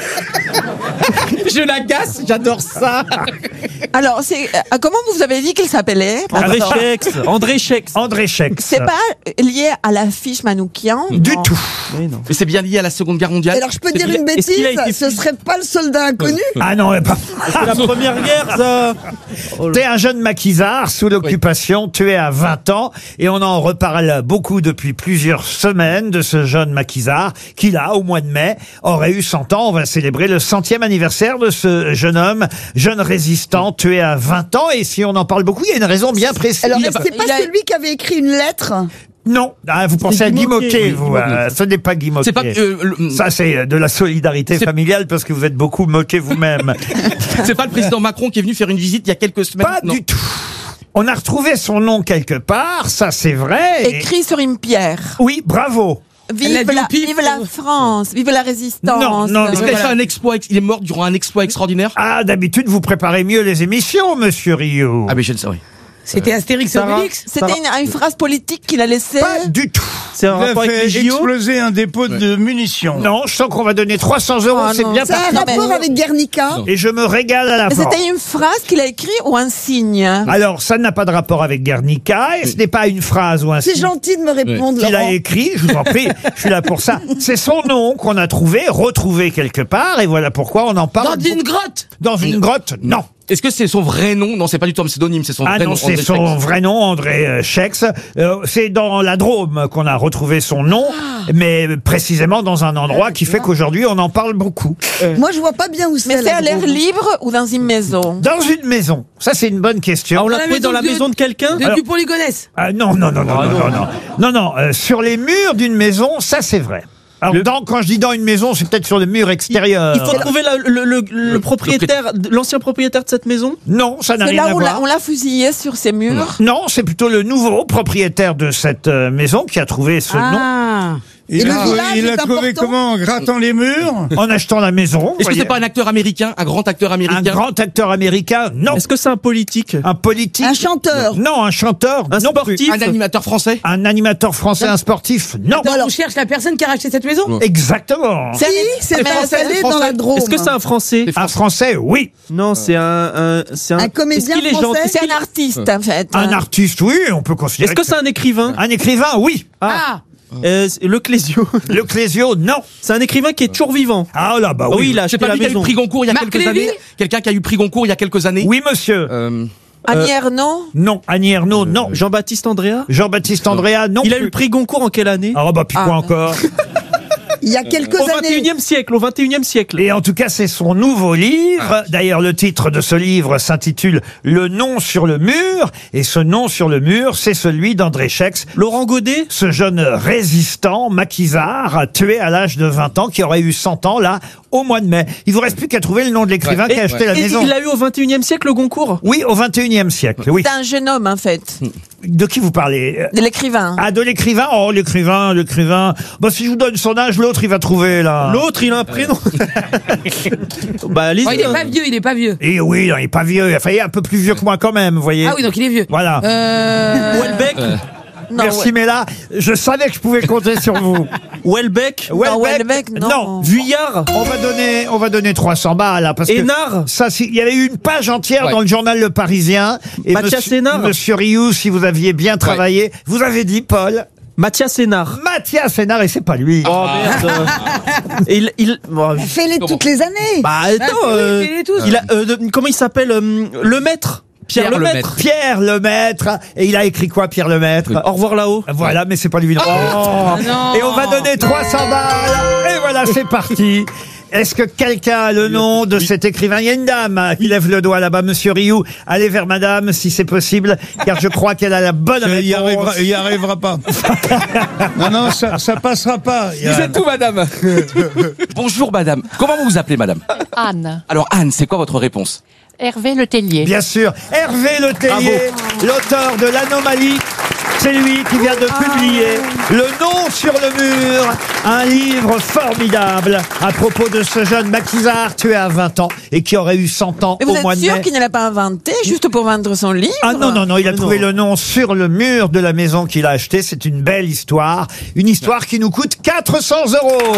Je l'agace, j'adore ça. Alors, c'est euh, comment vous avez dit qu'il s'appelait? André Pardon. Chex. André Chex. André Chex. C'est pas lié à l'affiche Manoukian? Du tout. Mais non. Mais c'est bien lié à la Seconde Guerre mondiale. Alors je peux C'est dire lié- une Est-ce qu'il a bêtise, été ce serait pas le soldat inconnu? Ah non, mais pas. C'est la première guerre, ça. T'es un jeune maquisard sous l'occupation, tué à vingt ans, et on en reparle beaucoup depuis plusieurs semaines de ce jeune maquisard qui, là, au mois de mai, aurait eu cent ans. On va célébrer le centième anniversaire de ce jeune homme, jeune résistant, tué à vingt ans. Et si on en parle beaucoup, il y a une raison bien précise. Alors, Il y a est-ce que c'est pas il a- celui qui avait écrit une lettre? Non, ah, vous pensez C'est à Guy Guy Moquet, Moquet, oui, vous. Guy Moquet. euh, ce n'est pas Guy Moquet. C'est pas, euh, le- Ça, c'est de la solidarité C'est- familiale parce que vous êtes beaucoup moqué vous-même. C'est pas le président Macron qui est venu faire une visite il y a quelques semaines. Pas Non. du tout. On a retrouvé son nom quelque part, ça c'est vrai. et- Écrit sur une pierre. Oui, bravo. Elle Vive l'a dit la, au pif. vive la France, vive la résistance. Non, non, Est-ce non. qu'il a fait un exploit ex- Il est mort durant un exploit extraordinaire. Ah, d'habitude, vous préparez mieux les émissions, monsieur Rio. Ah, mais je le sais, oui. C'était Astérix et Sarah. Obélix. C'était une, une phrase politique qu'il a laissée. Pas du tout. C'est un Il a rapport avec fait les J O. exploser un dépôt de munitions. Non, je sens qu'on va donner trois cents euros, Ah, c'est non. bien Ça a un Non, parti. mais- rapport avec Guernica? Et je me régale à la Mais fin. c'était une phrase qu'il a écrite ou un signe? Alors, ça n'a pas de rapport avec Guernica, et ce n'est pas une phrase ou un C'est signe gentil de me répondre, qu'il a Laurent. écrit, je vous en prie, je suis là pour ça. C'est son nom qu'on a trouvé, retrouvé quelque part, et voilà pourquoi on en parle. Dans une grotte. Dans une grotte, non. Est-ce que c'est son vrai nom? Non, c'est pas du tout un pseudonyme, c'est son Ah vrai non, nom. c'est André son Chex. vrai nom, André euh, Chex. Euh, c'est dans la Drôme qu'on a retrouvé son nom, mais précisément dans un endroit qui fait qu'aujourd'hui on en parle beaucoup. Moi, je vois pas bien où c'est. Mais c'est la à l'air Drôme. libre ou dans une maison? Dans une maison. Ça, c'est une bonne question. Ah, on l'a la trouvé dans la maison de- maison de quelqu'un. De Alors- Dupont-Ligonnès. Ah non, non, non, non, Ah, non, non. non, non, non, non, euh, sur les murs d'une maison, ça c'est vrai. Alors, Le- dans- quand je dis dans une maison, c'est peut-être sur le mur extérieur. Il faut trouver la- le, le- le propriétaire, l'ancien propriétaire de cette maison. Non, ça n'a C'est rien là à où la- voir. on l'a fusillé sur ses murs. Non, c'est plutôt le nouveau propriétaire de cette euh, maison qui a trouvé ce nom Ah. Il Et le a, village il a est trouvé important comment? En grattant les murs? en achetant la maison. Est-ce que voyez. c'est pas un acteur américain, un grand acteur Un américain? grand acteur américain? Non. Est-ce que c'est un politique? Un politique? Un chanteur. Non, un chanteur? Un non sportif? plus. Un animateur français? Un animateur français, un sportif? Non. Attends, on cherche la personne qui a racheté cette maison. Exactement. C'est un- Si, c'est mais installé c'est- dans la Drôme. Est-ce que c'est un Français? Un français, oui. Non, c'est un, un, c'est Un comédien Est-ce qu'il est français? gentil? C'est un artiste, en fait. Un artiste, oui, on peut considérer. Est-ce que c'est un écrivain? Un écrivain, oui. Ah. Euh, c'est- le Clésio. Le Clésio, non. C'est un écrivain qui est toujours vivant. Ah là, bah Ah oui. oui, il a C'est acheté pas la lui qui a eu maison. le prix Goncourt il y a Marc quelques Lévy années? Quelqu'un qui a eu prix Goncourt il y a quelques années? Oui, monsieur. Euh, Annie Ernaux? Non, Annie Ernaux, non. Jean-Baptiste Andréa. Jean-Baptiste Andréa, non. Il a eu plus. le prix Goncourt en quelle année? Ah bah puis quoi Ah. encore. Il y a quelques Au années. vingt et unième siècle, au vingt et unième siècle. Et en tout cas, c'est son nouveau livre. D'ailleurs, le titre de ce livre s'intitule Le nom sur le mur. Et ce nom sur le mur, c'est celui d'André Chex. Laurent Godet. Ce jeune résistant, maquisard, tué à l'âge de vingt ans, qui aurait eu cent ans, là, au mois de mai. Il vous reste plus qu'à trouver le nom de l'écrivain Ouais. qui a acheté Et- la Et maison. il l'a eu au vingt et unième siècle, le Goncourt. Oui, au vingt et unième siècle, oui. C'est un jeune homme, en fait. De qui vous parlez? De l'écrivain. Ah, de l'écrivain? Oh, l'écrivain, l'écrivain. Bah, si je vous donne son âge, l'autre, il va trouver, là. L'autre, il a un prénom. Bah, allez-y. Oh, il est pas vieux, il est pas vieux. Et oui, non, il est pas vieux. Enfin, il est un peu plus vieux que moi quand même, vous voyez. Ah oui, donc il est vieux. Voilà. Euh... Welbeck. Non, Merci, ouais. mais là, je savais que je pouvais compter sur vous. Welbeck. Non, Welbeck, non. Vuillard. On va donner, on va donner trois cents balles, là, parce que. Hénard. Ça, si- il y avait eu une page entière Ouais. dans le journal Le Parisien. Et Mathias monsieur, Hénard. monsieur Rioux, si vous aviez bien travaillé, vous avez dit, Paul, Mathias Hénard. Mathias Hénard, et c'est pas lui. Oh merde. Et il, il, bon, Fais-les toutes les années. bah attends, Ah, euh, fais-les tous. il a, euh, de- comment il s'appelle, euh, le maître. Pierre, Pierre Lemaître. Lemaître. Pierre Lemaître. Et il a écrit quoi, Pierre Lemaître? Au revoir là-haut. Voilà, mais c'est pas lui. Non. Ah non. Et on va donner trois cents balles. Et voilà, c'est parti. Est-ce que quelqu'un a le nom de cet écrivain? Il y a une dame qui lève le doigt là-bas, monsieur Rioux. Allez vers madame, si c'est possible, car je crois qu'elle a la bonne Il y réponse. arrivera, il y arrivera pas. non, non, ça, ça passera pas. Il y a- Vous êtes où, madame? Bonjour, madame. Comment vous vous appelez, madame? Anne. Alors, Anne, c'est quoi votre réponse? Hervé Le Tellier. Bien sûr, Hervé Le Tellier, l'auteur de l'Anomalie. C'est lui qui vient de publier Le nom sur le mur, un livre formidable à propos de ce jeune maquisard tué à vingt ans et qui aurait eu cent ans Mais vous au mois êtes de sûr mai. qu'il ne l'a pas inventé juste pour vendre son livre? Ah non, non, non, il a trouvé le nom sur le mur de la maison qu'il a acheté. C'est une belle histoire. Une histoire qui nous coûte quatre cents euros.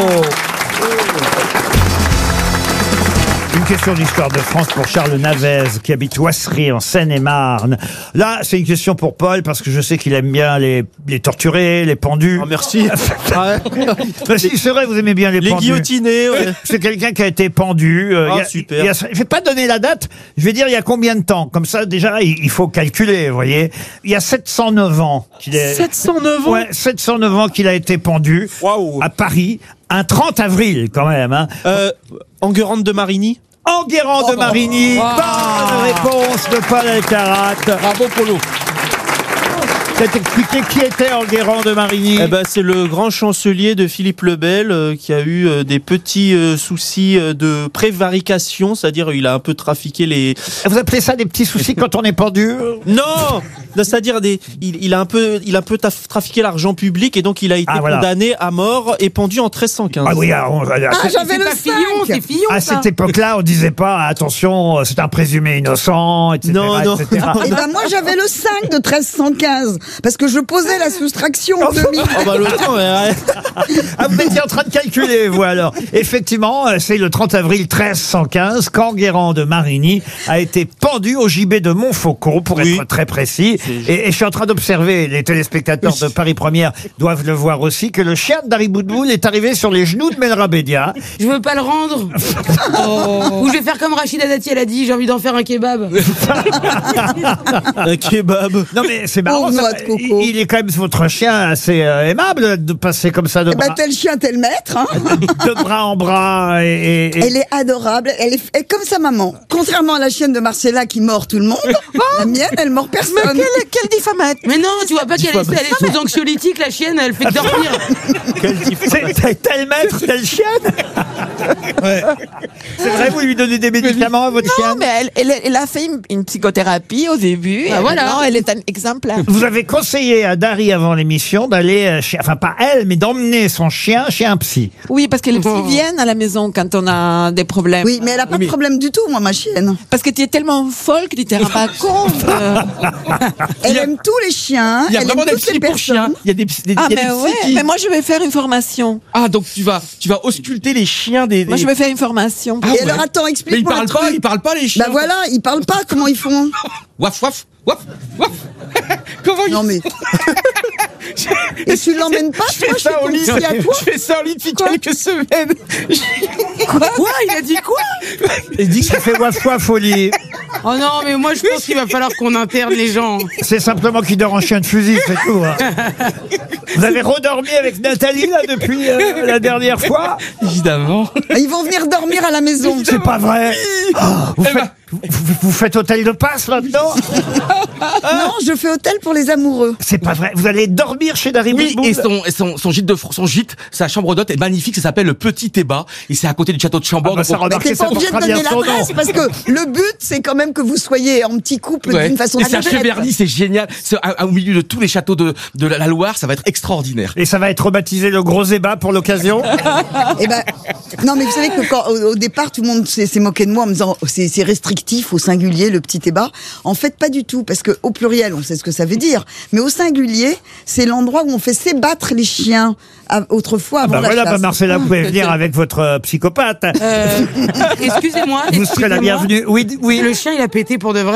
Une question d'histoire de France pour Charles Navez, qui habite Oisserie, en Seine-et-Marne. Là, c'est une question pour Paul, parce que je sais qu'il aime bien les, les torturés, les pendus. Oh, merci. Bah, si, c'est vrai, vous aimez bien les, Les pendus. guillotinés, ouais. C'est quelqu'un qui a été pendu. euh, Ah, il y a- super. il y a- je vais pas donner la date, je vais dire il y a combien de temps. Comme ça, déjà, il, il faut calculer, vous voyez. Il y a sept cent neuf ans qu'il est... sept cent neuf ans? Ouais, sept cent neuf ans qu'il a été pendu à Paris, un trente avril quand même. Hein. Euh, Enguerrand de Marigny. Enguerrand de Marigny. Oh. Bonne réponse de Paul Elkarat. Bravo Polo. Peut-être expliquer qui était Enguerrand de Marigny. Eh ben, c'est le grand chancelier de Philippe le Bel euh, qui a eu euh, des petits euh, soucis euh, de prévarication, c'est-à-dire il a un peu trafiqué les... Vous appelez ça des petits soucis quand on est pendu? Non, c'est-à-dire des, il, il a un peu, il a un peu taf- trafiqué l'argent public et donc il a été Ah, voilà. condamné à mort et pendu en treize cent quinze. Ah oui, alors, on- Ah, j'avais le pas Fillon, c'est cinq. Fillon, à ça. cette époque-là, on disait pas attention, c'est un présumé innocent, et cetera Non, non, et cetera. Et ben moi j'avais le cinq de treize cent quinze parce que je posais la soustraction en demi. Oh bah l'autre, ouais, ouais. Ah, vous étiez en train de calculer, vous, alors. Effectivement, euh, c'est le trente avril treize cent quinze qu'Enguerrand de Marigny a été pendu au gibet de Montfaucon, pour Oui. être très précis. Et, et je suis en train d'observer, les téléspectateurs de Paris Première doivent le voir aussi, que le chien d'Harry Boudboul est arrivé sur les genoux de Melra Bédia. Je veux pas le rendre. Ou je vais faire comme Rachida Dati, elle a dit, j'ai envie d'en faire un kebab. Un kebab. Non mais c'est marrant, Pauvre ça, noix de coco. il est quand même votre chien assez euh, aimable de passer comme ça de Eh ben, bras, tel chien, tel maître. Hein. de bras en bras et, et- et- Elle est adorable. Elle est, elle est comme sa maman. Contrairement à la chienne de Marcella qui mord tout le monde, la mienne, elle mord personne. Mais quelle, quelle diffamette! Mais non, tu vois pas qu'elle est, elle est sous anxiolytique, la chienne, elle fait que dormir. C'est c'est tel maître, telle chienne. C'est vrai, vous lui donnez des médicaments à votre Non, chienne? mais elle, elle, elle a fait une, une psychothérapie au début. Ah, et voilà. maintenant, elle est un exemplaire. Vous avez conseillé à Dari avant l'émission d'aller euh, chez, enfin pas elle, mais d'emmener son chien chez un psy. Oui, parce que les psys viennent à la maison quand on a des problèmes. Oui, mais elle a pas de problème du tout, moi, ma chienne. Parce que tu es tellement folle que tu te rends pas compte. euh. Elle aime tous les chiens. Il y a elle vraiment aime des toutes les psys pour chiens. personnes. Il y a des, psy- des, Ah, il y a mais des psys ouais, qui- mais moi je vais faire une formation. Ah, donc tu vas, tu vas ausculter les chiens des. des- Moi je vais faire une formation. Ah, Et ouais. alors, attends, Mais ils explique-moi un parlent pas, truc. ils parlent pas les chiens. Bah voilà, ils parlent pas, comment ils font? Waf waf waf waf. Comment ils Non mais. Et tu l'emmènes pas, Je toi, fais je ça suis au lit. confiée à toi. Je fais ça au lit depuis quelques semaines. Quoi? Il a dit quoi? Il dit que ça fait waf waf au lit. Oh non, mais moi je pense qu'il va falloir qu'on interne les gens. C'est simplement qu'il dort en chien de fusil, c'est tout. Hein. Vous avez redormi avec Nathalie là depuis euh, la dernière fois? Évidemment. Ils vont venir dormir à la maison. C'est pas vrai. Oh, vous, faites, vous, vous- vous faites hôtel de passe maintenant? Non, je fais hôtel pour les amoureux. C'est pas vrai. Vous allez dormir chez Dari Oui, Boudboul? et son, et son, son gîte de fr- son gîte, sa chambre d'hôte est magnifique, ça s'appelle le Petit Thébat, et c'est à côté du château de Chambord. Ah bah ça donc on- Mais remarquez, t'es ça pas obligé de portera donner bien la son presse nom. parce que le but, c'est quand même que vous soyez en petit couple Ouais. d'une façon Et c'est à secrète. Cheverny, c'est génial. C'est à- à- au milieu de tous les châteaux de, de la la Loire, ça va être extraordinaire. Et ça va être rebaptisé le gros ébat pour l'occasion? Eh ben, non, mais vous savez que quand, au, au départ, tout le monde s'est s'est moqué de moi en me disant oh, c'est c'est restrictif au singulier, le petit ébat. En fait, pas du tout, parce que au pluriel, on sait ce que ça veut dire, mais au singulier, c'est l'endroit où on fait s'ébattre les chiens à- autrefois Ah avant bah la voilà, bah chasse. Marcella, vous pouvez venir avec votre euh, psychopathe. Euh, excusez-moi. Vous serez la excusez-moi. bienvenue. Oui, oui. Le chien, il a pété pour de vrai.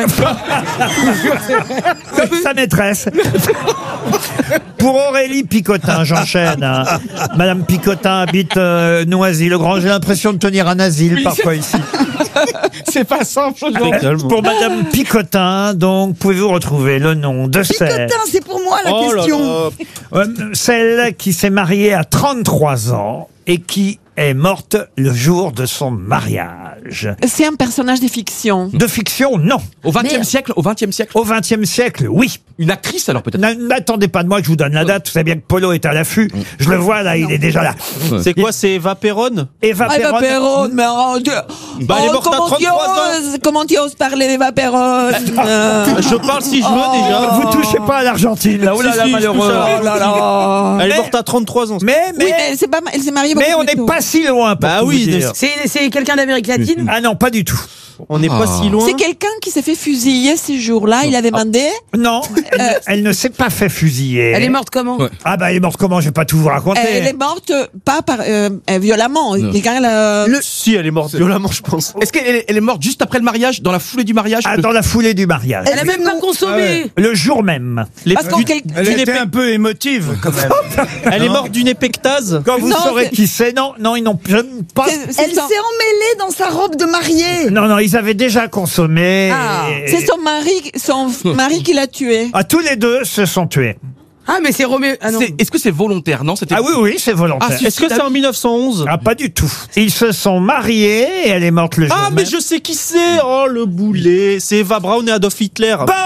Comme sa maîtresse. Pour Aurélie Picotin, j'enchaîne. hein. Madame Picotin habite euh, Noisy-le-Grand. J'ai l'impression de tenir un asile Oui, parfois ici. C'est pas simple. Pour Madame Picotin, donc, pouvez-vous retrouver le nom de celle, Picotin, c'est pour moi la Oh là question. là. euh, celle qui s'est mariée à trente-trois ans et qui est morte le jour de son mariage. C'est un personnage de fiction. De fiction, non. Au vingtième siècle, au vingtième siècle. Au vingtième siècle, oui. Une actrice alors peut-être. N'a- N'attendez pas de moi que je vous donne la date. Vous savez bien que Polo est à l'affût. Je le vois là, il est déjà là. C'est quoi, c'est Eva Perron? Eva Ah, Eva Perron. Perron, mais oh, Dieu. Bah, elle est Oh, morte à comment tu trente-trois ans. oses- Comment tu oses parler d'Eva Perron? Euh, Je parle si je veux Oh. déjà. Vous touchez pas à l'Argentine là. Oh là Si, là, si, je malheureux. touche à- Oh là là. Elle est Mais- morte à trente-trois ans. Mais mais Oui, mais elle s'est pas, elle s'est mariée. mais beaucoup on plus n'est tôt. pas si loin. Pour Bah tout oui, vous dire. C'est c'est quelqu'un d'Amérique latine. Ah non, pas du tout. On n'est pas si loin. C'est quelqu'un qui s'est fait fusiller ce jour-là. Il avait demandé. Non, elle, ne- elle ne s'est pas fait fusiller. Elle est morte comment? Ah bah elle est morte comment? Je vais pas tout vous raconter. Elle est morte euh, pas par euh, euh, violemment. Quelqu'un l'a. Si, elle est morte violemment, je pense. Est-ce qu'elle est, elle est morte juste après le mariage, dans la foulée du mariage? Ah, Le- dans la foulée du mariage. Elle a même pas consommé. Le jour même. Les- Parce qu'on d'une- quel- Elle d'une était épée- un peu émotive, quand même. Elle est morte d'une épectase. Quand vous Non, saurez c'est- qui c'est, non, non, ils n'ont je ne pas. C'est- c'est Elle son- s'est emmêlée dans sa robe de mariée. Non, non, ils avaient déjà consommé. Ah, et- c'est son mari, son mari qui l'a tué. Ah, tous les deux se sont tués. Ah mais c'est Roméo. Ah non. C'est- Est-ce que c'est volontaire? Non, c'était. Ah oui, oui, c'est volontaire. Ah, si. Est-ce que c'est en mille neuf cent onze? Ah, pas du tout. Ils se sont mariés et elle est morte le jour Ah, mais même. je sais qui c'est. Oh, le boulet. C'est Eva Braun et Adolf Hitler. Bonne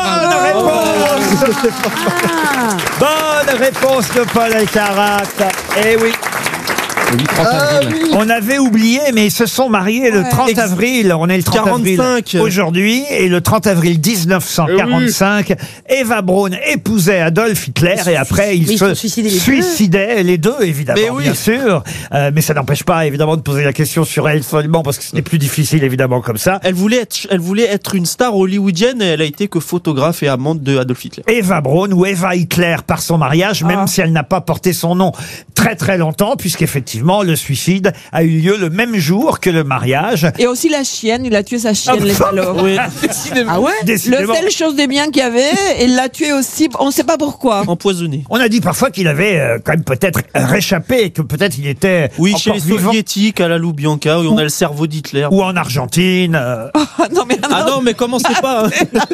réponse. Ah. Bonne réponse de Paul Elkarat. Eh oui. Oui, trente avril. On avait oublié, mais ils se sont mariés le Ouais. trente Ex- avril. On est le trente avril quarante-cinq. aujourd'hui. Et le trente avril mille neuf cent quarante-cinq, Eva Braun épousait Adolf Hitler. Et après, ils Mais ils se sont suicidés les deux. suicidaient, les deux, évidemment, Mais oui. bien sûr. Euh, mais ça n'empêche pas, évidemment, de poser la question sur elle seulement, parce que ce n'est plus difficile, évidemment, comme ça. Elle voulait être, elle voulait être une star hollywoodienne et elle a été que photographe et amante de Adolf Hitler. Eva Braun ou Eva Hitler par son mariage, même Ah. si elle n'a pas porté son nom très très longtemps, puisqu'effectivement le suicide a eu lieu le même jour que le mariage. Et aussi la chienne, il a tué sa chienne, les salauds. Oui. Ah ouais. Le Décidément. seule chose de bien qu'il y avait, il l'a tué aussi, on ne sait pas pourquoi. Empoisonné. On a dit parfois qu'il avait euh, quand même peut-être réchappé, que peut-être il était Oui, encore chez les vivant, soviétiques, à la Loubianca, où on a le cerveau d'Hitler. ou en Argentine. euh. Ah non, mais Ah non, mais commencez pas.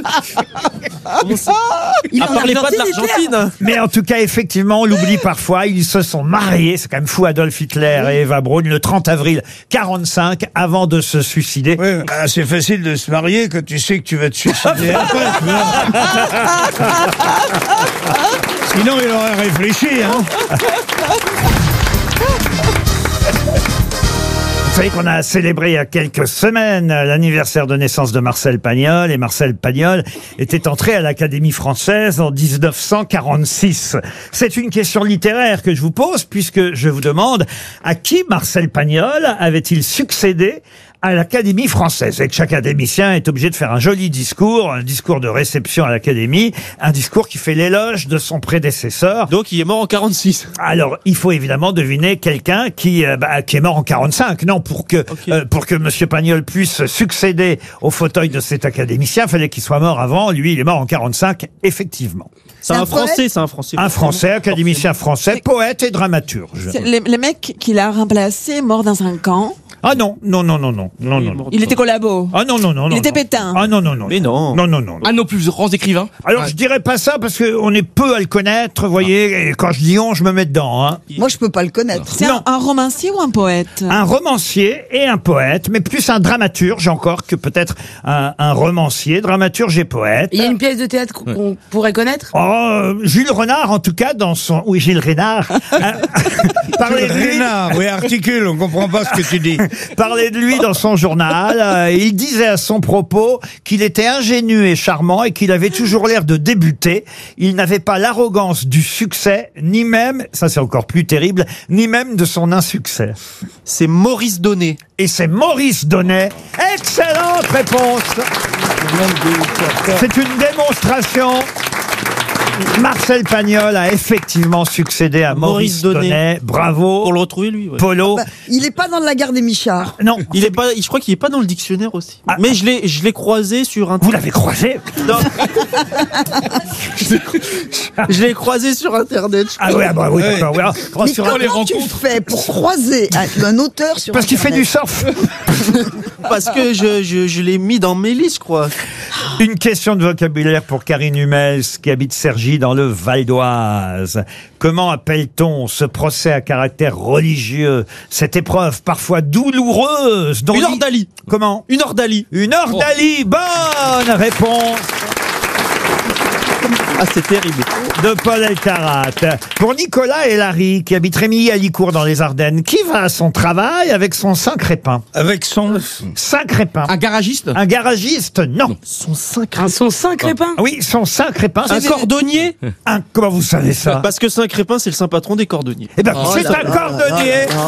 Commencez- Il est Ah, en parlez pas de Argentine, Hitler. l'Argentine. Mais en tout cas, effectivement, on l'oublie parfois, ils se sont mariés, c'est quand même fou, Adolf Hitler et Eva Braun, le trente avril quarante-cinq, avant de se suicider. Ouais, bah, c'est facile de se marier quand tu sais que tu vas te suicider après. tu vois. Sinon, il aurait réfléchi. Hein. Vous savez qu'on a célébré il y a quelques semaines l'anniversaire de naissance de Marcel Pagnol, et Marcel Pagnol était entré à l'Académie française en mille neuf cent quarante-six. C'est une question littéraire que je vous pose, puisque je vous demande à qui Marcel Pagnol avait-il succédé à l'Académie française, et que chaque académicien est obligé de faire un joli discours, un discours de réception à l'Académie, un discours qui fait l'éloge de son prédécesseur. Donc il est mort en quarante-six. Alors, il faut évidemment deviner quelqu'un qui, euh, bah, qui est mort en quarante-cinq. Non, pour que euh, pour que Monsieur Pagnol puisse succéder au fauteuil de cet académicien, il fallait qu'il soit mort avant. Lui, il est mort en quarante-cinq, effectivement. C'est un Français, c'est un Français. Un Français, académicien français, poète et dramaturge. C'est le, le mec qui l'a remplacé est mort dans un camp. Ah non, non, non, non, non, non, non, non. Il était collabo. Ah non, non, non, Il non, était non. pétain. Ah non, non, non. Mais non. Non, non, non. Un de nos plus grands écrivains. Alors, Ouais. je dirais pas ça parce que on est peu à le connaître, vous voyez, et quand je dis on, je me mets dedans, hein. Moi, je peux pas le connaître. C'est un, un romancier ou un poète? Un romancier et un poète, mais plus un dramaturge encore que peut-être un, un romancier, dramaturge et poète. Il y a une pièce de théâtre qu'on qu'on pourrait connaître. Oh, euh, Jules Renard, en tout cas, dans son... Oui, Gilles Renard. Euh, Parlez de lui. Renard, oui, articule, on comprend pas ce que tu dis. Parlait de lui dans son journal. Euh, il disait à son propos qu'il était ingénu et charmant et qu'il avait toujours l'air de débuter. Il n'avait pas l'arrogance du succès, ni même, ça c'est encore plus terrible, ni même de son insuccès. C'est Maurice Donnet. Et c'est Maurice Donnet. Excellente réponse. C'est une démonstration. Marcel Pagnol a effectivement succédé à Maurice, Maurice Donnet. Donnet. Bravo. Pour le retrouver, lui. Ouais. Polo. Bah, il est pas dans la gare des Michards. Non. Il est pas, je crois qu'il est pas dans le dictionnaire aussi. Ah. Mais je l'ai, je l'ai croisé sur un. Vous l'avez croisé? Non. Je l'ai croisé sur Internet. je Ah crois. ouais, bah oui, Ouais. d'accord, ouais. Oh, Mais sur- comment tu fais pour croiser un, un auteur sur Parce qu'il fait Internet du surf. Parce que je, je, je l'ai mis dans mes listes, je crois. Une question de vocabulaire pour Karine Hummels, qui habite Cergy dans le Val d'Oise. Comment appelle-t-on ce procès à caractère religieux, cette épreuve parfois douloureuse dont Une l'hi- ordalie. Comment Une ordalie. Une ordalie. Bonne réponse Ah, c'est terrible. de Paul Elkarat. Pour Nicolas et Larry, qui habitent Rémilly à Licourt dans les Ardennes, qui va à son travail avec son Saint-Crépin? Avec son... Saint-Crépin. Un garagiste. Un garagiste, non. Son Saint-Crépin. Un son Saint-Crépin. Oui, son Saint-Crépin. Un c'est- cordonnier. Un- Comment vous savez ça? Parce que Saint-Crépin, c'est le saint patron des cordonniers. Eh ben, Oh c'est là un là cordonnier. là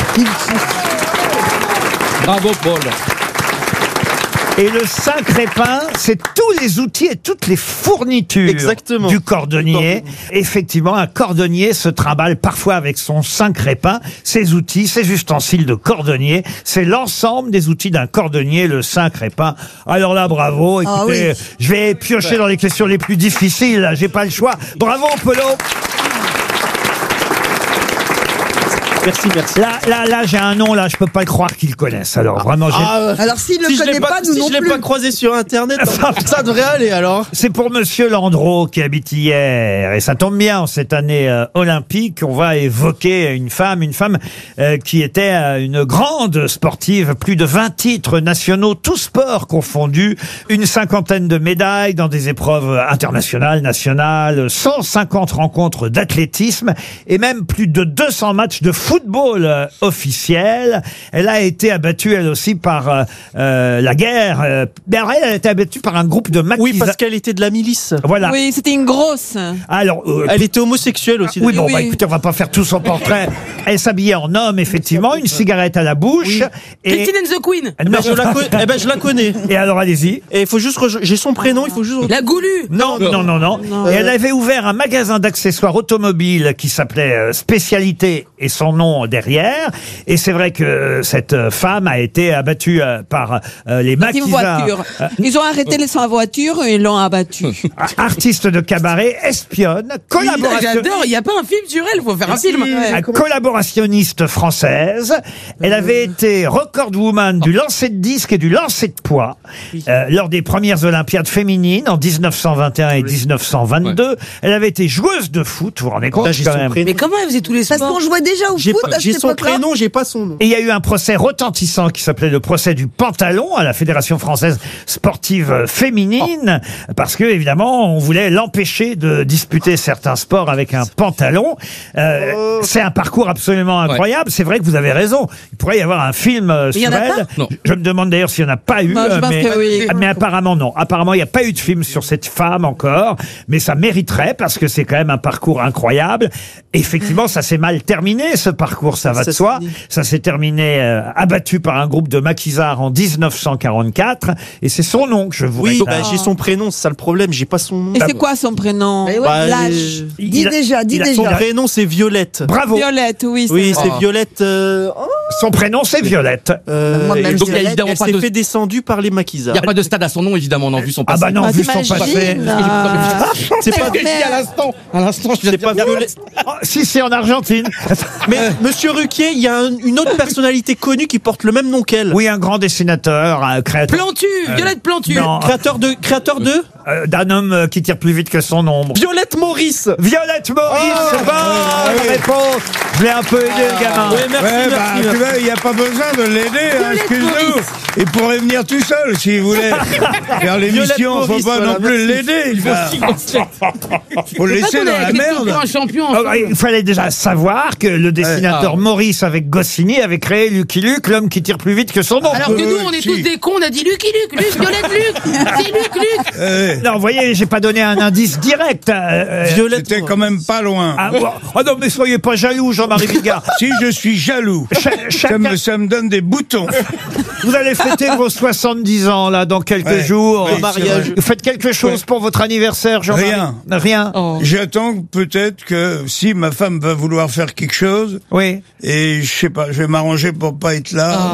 Bravo, Paul. Et le Saint-Crépin, c'est tous les outils et toutes les fournitures Exactement. du cordonnier. Effectivement, un cordonnier se trimballe parfois avec son Saint-Crépin. Ses outils, ses ustensiles de cordonnier, c'est l'ensemble des outils d'un cordonnier, le Saint-Crépin. Alors là, bravo. Écoutez, Ah oui. je vais piocher dans les questions les plus difficiles. Là, j'ai pas le choix. Bravo, Polo. Merci, merci. Là, là, là, j'ai un nom, là, je peux pas le croire qu'ils le connaissent. Alors, vraiment, j'ai... Ah, Alors s'il ne si le je l'ai connaît pas, nous si non je l'ai plus. pas croisé sur Internet, ça devrait aller alors. C'est pour Monsieur Landreau qui habite hier. Et ça tombe bien, en cette année euh, olympique, on va évoquer une femme, une femme euh, qui était euh, une grande sportive, plus de vingt titres nationaux, tous sports confondus, une cinquantaine de médailles dans des épreuves internationales, nationales, cent cinquante rencontres d'athlétisme et même plus de deux cents matchs de football euh, officiel. Elle a été abattue, elle aussi, par euh, euh, la guerre. Euh, mais alors, elle a été abattue par un groupe de maquisards. Oui, parce qu'elle était de la milice. Voilà. Oui, c'était une grosse. Alors, euh, Elle était homosexuelle aussi. oui, bon, oui. bah, écoutez, on va pas faire tout son portrait. Elle s'habillait en homme, effectivement, une cigarette à la bouche. Et... Christine and the Queen. Eh ben, je la co- eh ben, je la connais. Et alors, allez-y. Et il faut juste, rejo- j'ai son prénom, il faut juste. La Goulue. Non, non, non, non. Non. Et elle avait ouvert un magasin d'accessoires automobiles qui s'appelait euh, Spécialité et son nom derrière. Et c'est vrai que cette euh, femme a été abattue euh, par euh, les Une maquisards. voiture. Euh, Ils ont arrêté les sans voiture et ils l'ont abattu. artiste de cabaret, espionne, collaboration... J'adore. Il n'y a pas un film sur elle. Faut faire un film. Un collaborationniste française. Elle avait été record woman du lancer de disque et du lancer de poids euh, lors des premières Olympiades féminines en dix-neuf cent vingt et un et dix-neuf cent vingt-deux. Elle avait été joueuse de foot, vous vous rendez compte Là, j'ai quand son même. prénom. Mais comment elle faisait tous les Parce sports? qu'on jouait déjà au J'ai foot pas- à j'ai cette son époque-là. prénom, j'ai pas son nom. Et il y a eu un procès retentissant qui s'appelait le procès du pantalon à la Fédération française sportive féminine, parce que évidemment on voulait l'empêcher de disputer certains sports avec un pantalon. Euh, c'est un parcours absolument incroyable. C'est vrai que vous avez raison. Il pourrait y avoir un film euh, Mais il y sur en a elle. pas Non. Je me demande d'ailleurs s'il n'y en a pas eu. Moi, je euh, pense mais, que oui. mais apparemment non. Apparemment il n'y a pas eu de film sur cette femme encore, mais ça mériterait parce que c'est quand même un parcours incroyable. Effectivement, ça s'est mal terminé ce parcours, ça va Ça de soi. s'est- Ça s'est terminé euh, abattu par un groupe de maquisards en dix-neuf cent quarante-quatre et c'est son nom que je vous Oui, réclame. bah, j'ai son prénom, c'est ça le problème, j'ai pas son nom. Et c'est quoi son prénom? Mais ouais. Bah, L'âge. euh, Il- Dis il a- déjà, dis il a- Son déjà. prénom c'est Violette. Bravo. Violette, oui. Oui, c'est c'est vrai. Violette. euh, oh, Son prénom c'est Violette. euh, Moi-même, et je donc, dirais, elle, évidemment elle pas s'est de- fait descendre par les Il maquisards. n'y a pas de stade à son nom, évidemment, on a vu son Ah passé. bah non, Ah, vu son passé. t'imagines, ah. C'est pas Mais- à l'instant. À l'instant, je viens de C'est pas dire- Violette. Oh, si c'est en Argentine. Mais Monsieur Ruquier, il y a un- une autre personnalité connue qui porte le même nom qu'elle. Oui, un grand dessinateur, un créateur. Plantu. Violette Plantu. Non, Créateur de, créateur de euh, d'un homme euh, qui tire plus vite que son ombre. Violette Maurice. Violette Maurice, Oh, bonne oui. réponse. Je l'ai un peu aidé, le gamin. Oui, merci, Ouais, bah, merci. tu vois, il n'y a pas besoin de l'aider, hein, excuse-nous. Il pourrait venir tout seul s'il voulait faire l'émission. Faut Maurice, pas voilà, non plus merci. l'aider. Il faut Bah, six grosses têtes. faut le laisser dans la merde. Un champion. Ah, bah, il fallait déjà savoir que le dessinateur Ah. Maurice avec Goscinny avait créé Lucky Luke, l'homme qui tire plus vite que son ombre. Alors que nous, on est si. tous des cons. On a dit Lucky Luke, Luc, Violette Luc. C'est Luc, Luc. Euh, Non, vous voyez, j'ai pas donné un indice direct. euh, euh, Violette. C'était quand même pas loin. ah, bon. Oh non, mais soyez pas jaloux, Jean-Marie Bigard. Si je suis jaloux, Cha- ça chacun- me, ça me donne des boutons. Vous allez fêter vos soixante-dix ans, là, dans quelques Ouais. jours. Oui, c'est mariage. vrai. Vous faites quelque chose pour votre anniversaire, Jean-Marie? Rien. Rien. Oh. J'attends peut-être que si ma femme va vouloir faire quelque chose, Oui. et je sais pas, je vais m'arranger pour pas être là.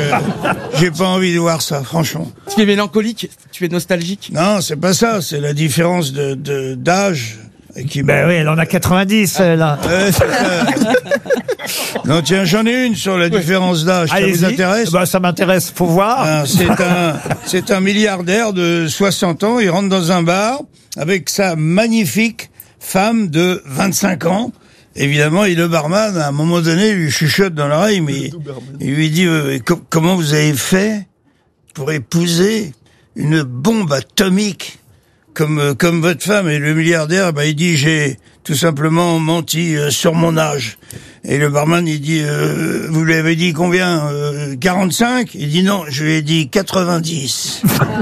Je- J'ai pas envie de voir ça, franchement. Tu es mélancolique, tu es nostalgique. Non, c'est pas ça, c'est la différence de de- d'âge Qui Ben oui, elle en a quatre-vingt-dix, elle. Hein. Ouais, c'est ça. Non, tiens, j'en ai une sur la différence d'âge. Ça Allez-y. vous intéresse? Bah, ça m'intéresse, faut voir. Ah, c'est un, c'est un milliardaire de soixante ans. Il rentre dans un bar avec sa magnifique femme de vingt-cinq ans. Évidemment, et le barman, à un moment donné, lui chuchote dans l'oreille, mais il lui dit euh, co- comment vous avez fait pour épouser une bombe atomique comme euh, comme votre femme? Et le milliardaire, bah, il dit j'ai tout simplement menti euh, sur mon âge. Et le barman, il dit euh, vous lui avez dit combien? euh, quarante-cinq? Il dit non, je lui ai dit quatre-vingt-dix.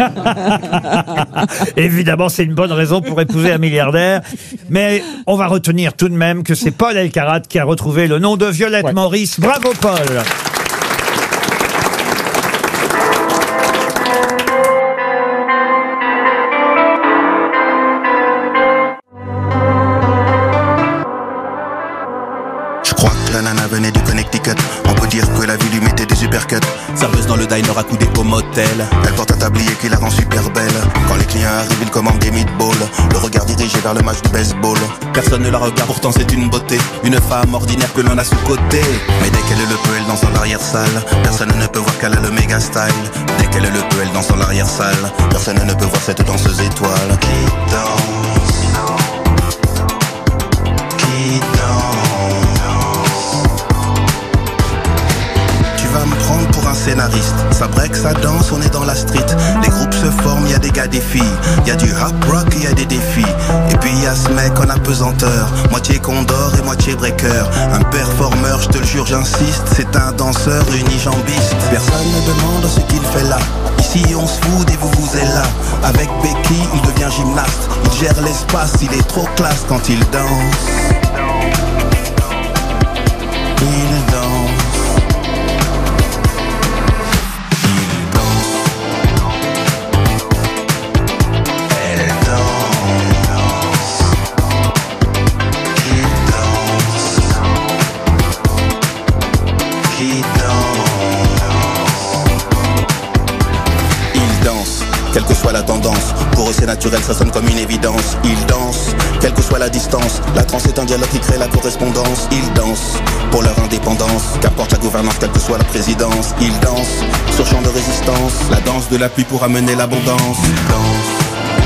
Évidemment, c'est une bonne raison pour épouser un milliardaire. Mais on va retenir tout de même que c'est Paul Elkarat qui a retrouvé le nom de Violette Maurice. Bravo, Paul. Je crois que la nana venait du Connecticut. On peut dire que la vie lui mettait des uppercuts. Serveuse dans le diner accoudée au motel. Elle porte un tablier qui la rend super belle. Quand les clients arrivent, ils commandent des meatballs. Le regard dirigé vers le match du baseball. Personne ne la regarde, pourtant c'est une beauté. Une femme ordinaire que l'on a sous côté. Mais dès qu'elle le peut, elle danse dans l'arrière-salle. Personne ne peut voir qu'elle a le méga style. Dès qu'elle le peut, elle danse dans l'arrière-salle. Personne ne peut voir cette danseuse étoile. Qui danse, qui danse. Va me prendre pour un scénariste. Ça break, ça danse, on est dans la street. Les groupes se forment, y a des gars, des filles. Y a du rap rock, y a des défis. Et puis y a ce mec en apesanteur, moitié condor et moitié breaker. Un performeur, je te le jure, j'insiste. C'est un danseur unijambiste. Personne ne demande ce qu'il fait là. Ici on se fout et vous vous êtes là. Avec Becky, il devient gymnaste. Il gère l'espace, il est trop classe quand il danse. Il danse. Quelle que soit la tendance, pour eux c'est naturel, ça sonne comme une évidence. Ils dansent, quelle que soit la distance. La transe est un dialogue qui crée la correspondance. Ils dansent pour leur indépendance, qu'apporte la gouvernance, quelle que soit la présidence. Ils dansent sur champ de résistance, la danse de la pluie pour amener l'abondance. Ils dansent.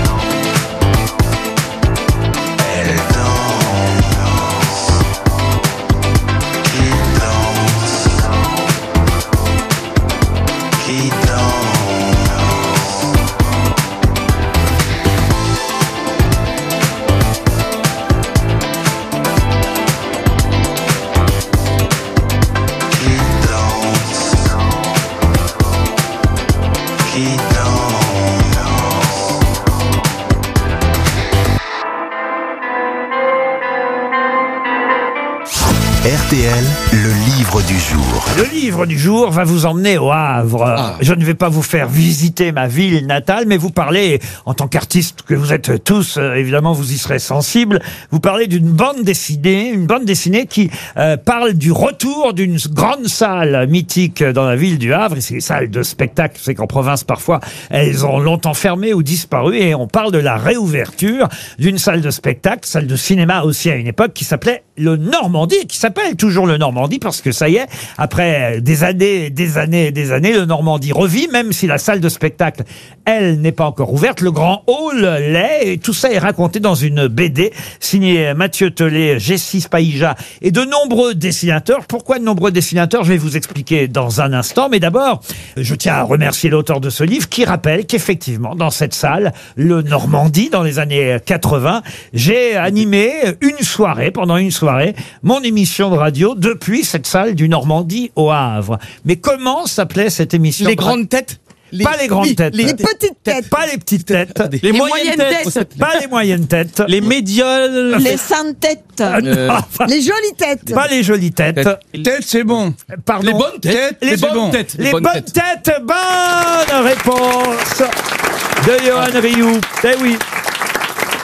R T L, le livre du jour. Le livre du jour va vous emmener au Havre. Ah. Je ne vais pas vous faire visiter ma ville natale, mais vous parlez, en tant qu'artiste que vous êtes tous, euh, évidemment vous y serez sensibles, vous parlez d'une bande dessinée, une bande dessinée qui euh, parle du retour d'une grande salle mythique dans la ville du Havre. Et c'est les salles de spectacle, c'est qu'en province parfois elles ont longtemps fermé ou disparu, et on parle de la réouverture d'une salle de spectacle, salle de cinéma aussi à une époque, qui s'appelait le Normandie, qui s'appelle toujours le Normandie, parce que ça y est, après des années, des années, des années, le Normandie revit, même si la salle de spectacle, elle, n'est pas encore ouverte. Le grand hall l'est, et tout ça est raconté dans une B D signée Mathieu Tellet, Jessie Spaïja et de nombreux dessinateurs. Pourquoi de nombreux dessinateurs? Je vais vous expliquer dans un instant, mais d'abord, je tiens à remercier l'auteur de ce livre qui rappelle qu'effectivement, dans cette salle, le Normandie, dans les années quatre-vingts, j'ai animé une soirée, pendant une soirée, mon émission de radio depuis cette salle du Normandie au Havre. Mais comment s'appelait cette émission? Les grandes têtes? Les, pas les grandes les, têtes. Les, les petites têtes. Pas les petites têtes. Les, les moyennes têtes. têtes. Pas les moyennes têtes. Les médiales. Les saintes têtes. Euh, enfin, les jolies têtes. Pas les jolies têtes. Tête, tête c'est bon. Pardon. Les bonnes têtes. Les, les bonnes bon. têtes. Les, les bonnes, bonnes têtes. têtes. Bonne réponse de Johan Rioux. Eh oui.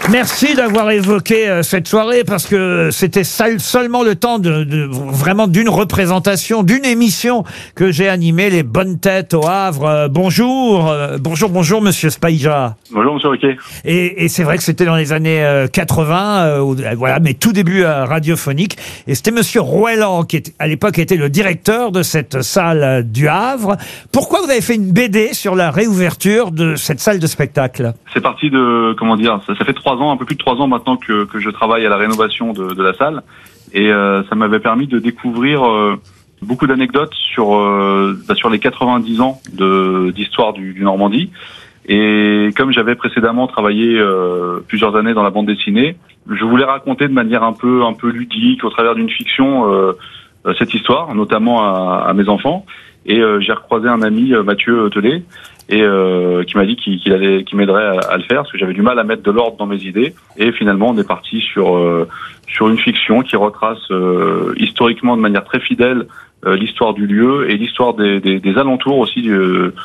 Merci d'avoir évoqué euh, cette soirée parce que c'était seul- seulement le temps de, de- vraiment d'une représentation, d'une émission que j'ai animée, les bonnes têtes au Havre. Euh, bonjour, euh, bonjour, bonjour, monsieur Spaïja. Bonjour, monsieur Riquet. Et, et c'est vrai que c'était dans les années euh, quatre-vingts, euh, où- euh, voilà, mais tout début euh, radiophonique. Et c'était monsieur Rouelan qui était, à l'époque était le directeur de cette salle euh, du Havre. Pourquoi vous avez fait une B D sur la réouverture de cette salle de spectacle? C'est parti de, comment dire, ça, ça fait trois ans, un peu plus de trois ans maintenant que, que je travaille à la rénovation de, de la salle. Et euh, ça m'avait permis de découvrir euh, beaucoup d'anecdotes sur, euh, bah, sur les quatre-vingt-dix ans de, d'histoire du, du Normandie. Et comme j'avais précédemment travaillé euh, plusieurs années dans la bande dessinée, je voulais raconter de manière un peu, un peu ludique, au travers d'une fiction, euh, euh, cette histoire, notamment à, à mes enfants. Et euh, j'ai recroisé un ami, euh, Mathieu Telet, et euh, qui m'a dit qu'il, qu'il allait, qu'il m'aiderait à, à le faire, parce que j'avais du mal à mettre de l'ordre dans mes idées. Et finalement, on est parti sur euh, sur une fiction qui retrace euh, historiquement de manière très fidèle euh, l'histoire du lieu et l'histoire des, des, des alentours aussi du,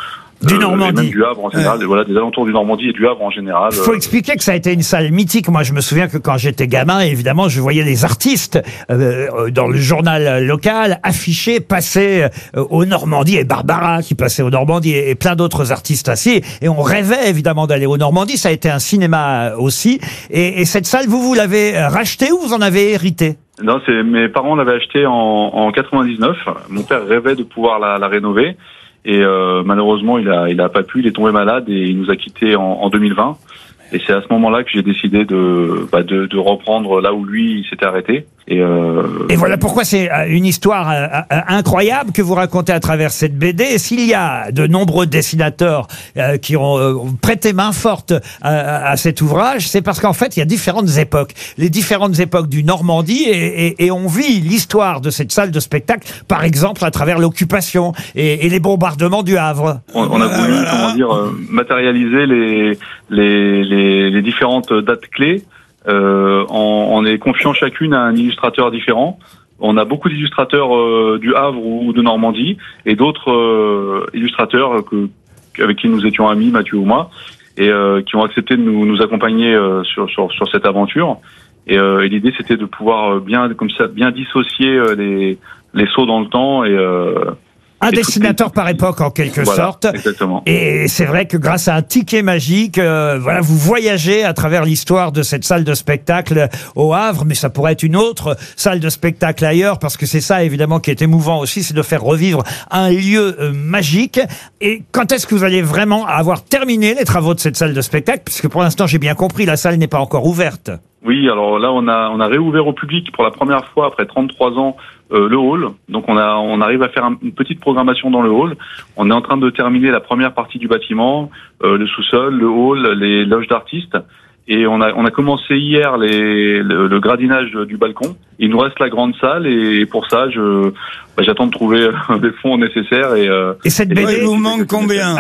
Du euh, Normandie. et même du Havre en général, et voilà, des alentours du Normandie et du Havre en général. Il faut expliquer que ça a été une salle mythique. Moi, je me souviens que quand j'étais gamin, évidemment, je voyais les artistes euh, dans le journal local affichés passer euh, au Normandie, et Barbara qui passait au Normandie et, et plein d'autres artistes assis. Et on rêvait évidemment d'aller au Normandie. Ça a été un cinéma aussi. Et, et cette salle, vous, vous l'avez rachetée ou vous en avez hérité? Non, c'est mes parents l'avaient acheté en, en quatre-vingt-dix-neuf. Mon père rêvait de pouvoir la, la rénover. Et euh, malheureusement, il a, il a pas pu. Il est tombé malade et il nous a quittés en, en deux mille vingt. Et c'est à ce moment-là que j'ai décidé de, bah, de, de reprendre là où lui il s'était arrêté. Et, euh, Et voilà pourquoi c'est euh, une histoire euh, euh, incroyable que vous racontez à travers cette B D. Et s'il y a de nombreux dessinateurs euh, qui ont euh, prêté main forte à, à cet ouvrage, c'est parce qu'en fait, il y a différentes époques. Les différentes époques du Normandie et, et, et on vit l'histoire de cette salle de spectacle, par exemple, à travers l'occupation et, et les bombardements du Havre. on, on a voulu, comment dire, euh, matérialiser les, les, les, les différentes dates clés. Euh, en, en les confiant chacune à un illustrateur différent. On a beaucoup d'illustrateurs euh, du Havre ou de Normandie et d'autres euh, illustrateurs que, avec qui nous étions amis, Mathieu ou moi, et euh, qui ont accepté de nous, nous accompagner euh, sur, sur, sur cette aventure. Et, euh, et l'idée, c'était de pouvoir bien, comme ça, bien dissocier euh, les, les sauts dans le temps et euh, Un et dessinateur toutes les- par époque, en quelque Voilà, sorte. exactement. Et c'est vrai que grâce à un ticket magique, euh, voilà, vous voyagez à travers l'histoire de cette salle de spectacle au Havre, mais ça pourrait être une autre salle de spectacle ailleurs, parce que c'est ça, évidemment, qui est émouvant aussi, c'est de faire revivre un lieu euh, magique. Et quand est-ce que vous allez vraiment avoir terminé les travaux de cette salle de spectacle? Puisque pour l'instant, j'ai bien compris, la salle n'est pas encore ouverte. Oui, alors là, on a, on a réouvert au public pour la première fois après trente-trois ans euh, le hall. Donc on a, on arrive à faire un- une petite programmation dans le hall. On est en train de terminer la première partie du bâtiment, euh, le sous-sol, le hall, les loges d'artistes. Et on a, on a commencé hier les, le, le gradinage du balcon. Il nous reste la grande salle et pour ça, je, bah, j'attends de trouver les fonds nécessaires. Et, euh, Et cette et- B D Il vous manque combien?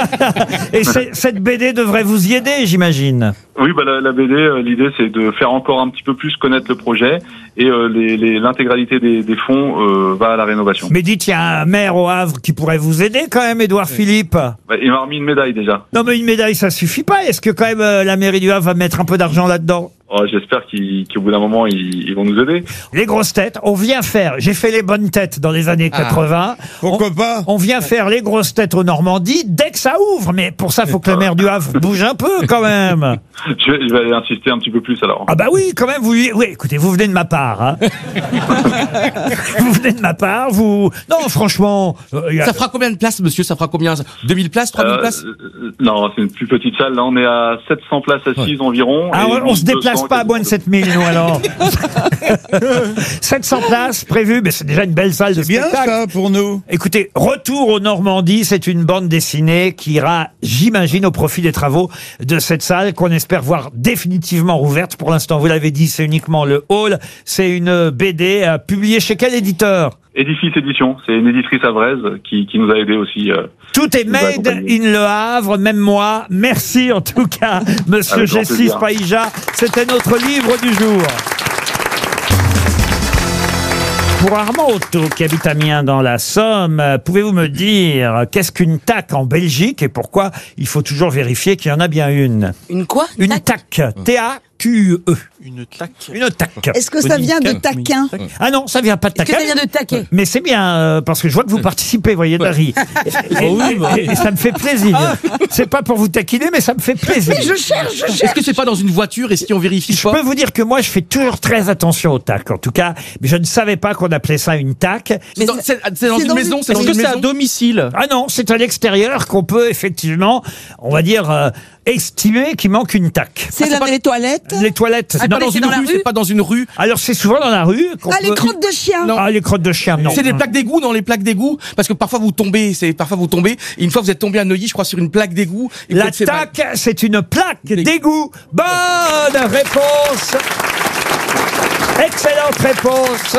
Et c'est- cette B D devrait vous y aider, j'imagine. Oui, bah, la, la B D, euh, l'idée c'est de faire encore un petit peu plus connaître le projet et euh, les, les, l'intégralité des, des fonds euh, va à la rénovation. Mais dites, il y a un maire au Havre qui pourrait vous aider quand même, Édouard Philippe. Bah, il m'a remis une médaille déjà. Non mais une médaille, ça suffit pas. Est-ce que quand même euh, la mairie du Havre va mettre un peu d'argent là-dedans? Oh, j'espère qu'ils, qu'au bout d'un moment, ils, ils vont nous aider. Les grosses têtes, on vient faire, j'ai fait les bonnes têtes dans les années Ah. quatre-vingts. Pourquoi on, pas? On vient faire les grosses têtes au Normandie dès que ça ouvre. Mais pour ça, faut que le maire du Havre bouge un peu quand même. Je vais, je vais aller insister un petit peu plus alors. Ah bah oui, quand même, vous lui... Oui, écoutez, vous venez de ma part. Hein. Vous venez de ma part, vous... Non, franchement... euh, y a- Ça fera combien de places, monsieur? Ça fera combien? deux mille places? trois mille Euh, places? euh, non, c'est une plus petite salle. Là, on est à sept cents places assises environ. Ah, et on, on se mille deux déplace cents pas à moins de sept mille, nous, alors. sept cents places prévues, mais c'est déjà une belle salle de C'est bien spectacle. ça pour nous. Écoutez, Retour au Normandie, c'est une bande dessinée qui ira, j'imagine, au profit des travaux de cette salle qu'on espère voir définitivement rouverte. Pour l'instant, vous l'avez dit, c'est uniquement le hall. C'est une B D euh, publiée chez quel éditeur? Édifice Édition, c'est une éditrice havraise qui, qui nous a aidés aussi. euh, Tout est nous a made accompagnés. in Le Havre, même moi. Merci en tout cas, monsieur Avec grand Jessis plaisir. Païja. C'était notre livre du jour. Pour Armand Otto, qui habite Amiens dans la Somme, euh, pouvez-vous me dire qu'est-ce qu'une T A C en Belgique et pourquoi il faut toujours vérifier qu'il y en a bien une? Une quoi? Une T A C. T A Q U E. Une taque. Une taque. Est-ce que ça vient de taquin? Ah non, ça vient pas de Est-ce que taquin. ça vient de taquet? Mais c'est bien, euh, parce que je vois que vous participez, voyez, Dari. Et, Oh oui, bah. et- et ça me fait plaisir. C'est pas pour vous taquiner, mais ça me fait plaisir. Mais je cherche, je cherche. Est-ce que c'est pas dans une voiture et si on vérifie Je pas peux vous dire que moi, je fais toujours très attention aux tacs. En tout cas, mais je ne savais pas qu'on appelait ça une taque. C'est dans, c'est- c'est dans c'est une dans maison, une- c'est dans Est-ce une que c'est à maison. domicile? Ah non, c'est à l'extérieur qu'on peut effectivement, on va dire, euh, estimer qu'il manque une taque. C'est dans les toilettes. Les toilettes. C'est non. pas dans c'est une dans la rue, rue c'est pas dans une rue. Alors c'est souvent dans la rue. qu'on Ah, les peut- crottes de chien. Ah, les crottes de chien, non. C'est des plaques d'égout dans les plaques d'égout parce que parfois vous tombez, c'est parfois vous tombez. Et une fois vous êtes tombé à Neuilly, je crois, sur une plaque d'égout. et vous La êtes fait mal. taque, c'est une plaque d'égout. Bonne réponse. Excellente réponse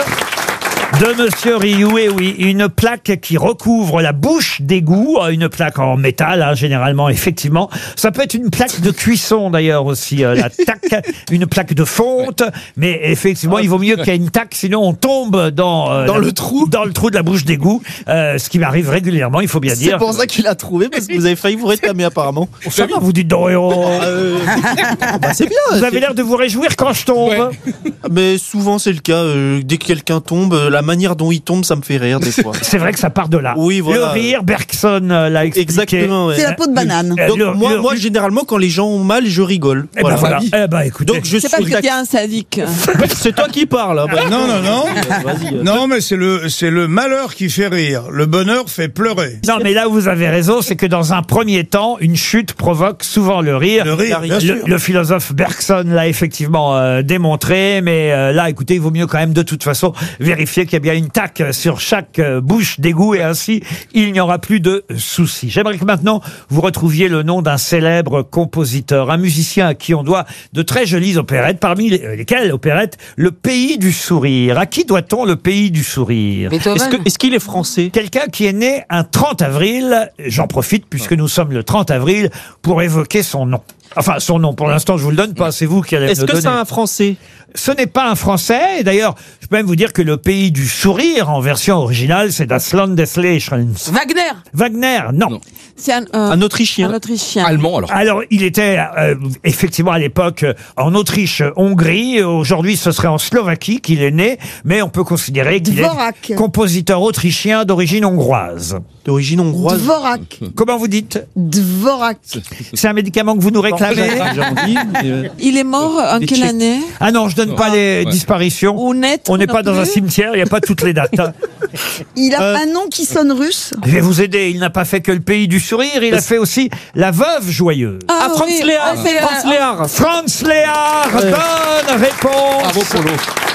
de Monsieur Rioux. Et oui, une plaque qui recouvre la bouche d'égout, une plaque en métal, hein, généralement, effectivement. Ça peut être une plaque de cuisson, d'ailleurs, aussi, euh, la taque, une plaque de fonte. Mais effectivement, il vaut mieux qu'il y ait une taque, sinon on tombe dans, euh, Dans la- le trou. dans le trou de la bouche d'égout, euh, ce qui m'arrive régulièrement, il faut bien C'est dire. pour ça qu'il a trouvé, parce que vous avez failli vous réclamer apparemment. Ça va, vous dites Dorian. Euh, bah, c'est bien. Vous avez c'est- l'air de vous réjouir quand je tombe. Mais souvent c'est le cas. euh, dès que quelqu'un tombe, euh, la manière dont il tombe, ça me fait rire des fois. C'est vrai que ça part de là. Oui, voilà. Le rire, Bergson euh, l'a expliqué. Exactement. ouais. C'est la peau de banane. Euh, Donc le- moi, le- moi, généralement, quand les gens ont mal, je rigole. Eh ben voilà. Eh ben écoutez. Donc je C'est parce suis que t'es un sadique. C'est toi qui parles. hein. Bah, Non, non, non. Vas-y. euh. Non, mais c'est le, c'est le malheur qui fait rire. Le bonheur fait pleurer. Non, mais là où vous avez raison, c'est que dans un premier temps, une chute provoque souvent le rire. Le rire, bien Le, sûr. le philosophe Bergson l'a effectivement euh, démontré, mais euh, là, écoutez, il vaut mieux quand même de toute façon vérifier qu'il y a bien une taque sur chaque euh, bouche d'égout et ainsi il n'y aura plus de soucis. J'aimerais que maintenant vous retrouviez le nom d'un célèbre compositeur, un musicien à qui on doit de très jolies opérettes, parmi les- lesquelles opérettes Le Pays du Sourire. À qui doit-on Le Pays du Sourire? Est-ce que- est-ce qu'il est français? Quelqu'un qui est né un trente avril, j'en profite puisque nous sommes le trente avril pour évoquer son nom. Enfin, son nom, pour l'instant, je vous le donne pas, c'est vous qui allez me Est-ce le que donner. c'est un français? Ce n'est pas un français, et d'ailleurs, je peux même vous dire que Le Pays du Sourire, en version originale, c'est Das Land des Lächelns. Wagner. Wagner, non. C'est un, euh, Un Autrichien. un Autrichien. Allemand alors. Alors, il était euh, effectivement à l'époque euh, en Autriche-Hongrie. Aujourd'hui, ce serait en Slovaquie qu'il est né, mais on peut considérer qu'il Dvorak. est compositeur autrichien d'origine hongroise. D'origine hongroise. Dvorak. Comment vous dites? Dvorak. C'est un médicament que vous nous réclamez? J'ai envie, mais, euh, Il est mort en Les quelle Tchèques. année? Ah non, je donne pas les disparitions. Ou net On n'est non pas dans un plus cimetière, il n'y a pas toutes les dates. hein. Il a Euh, un nom qui sonne russe. Je vais vous aider. Il n'a pas fait que Le Pays du Sourire, il a fait aussi La Veuve Joyeuse. Ah, Franz oui, Léard. on fait, euh, Franz Léard. Franz Léard, Ouais. bonne réponse. Bravo Polo.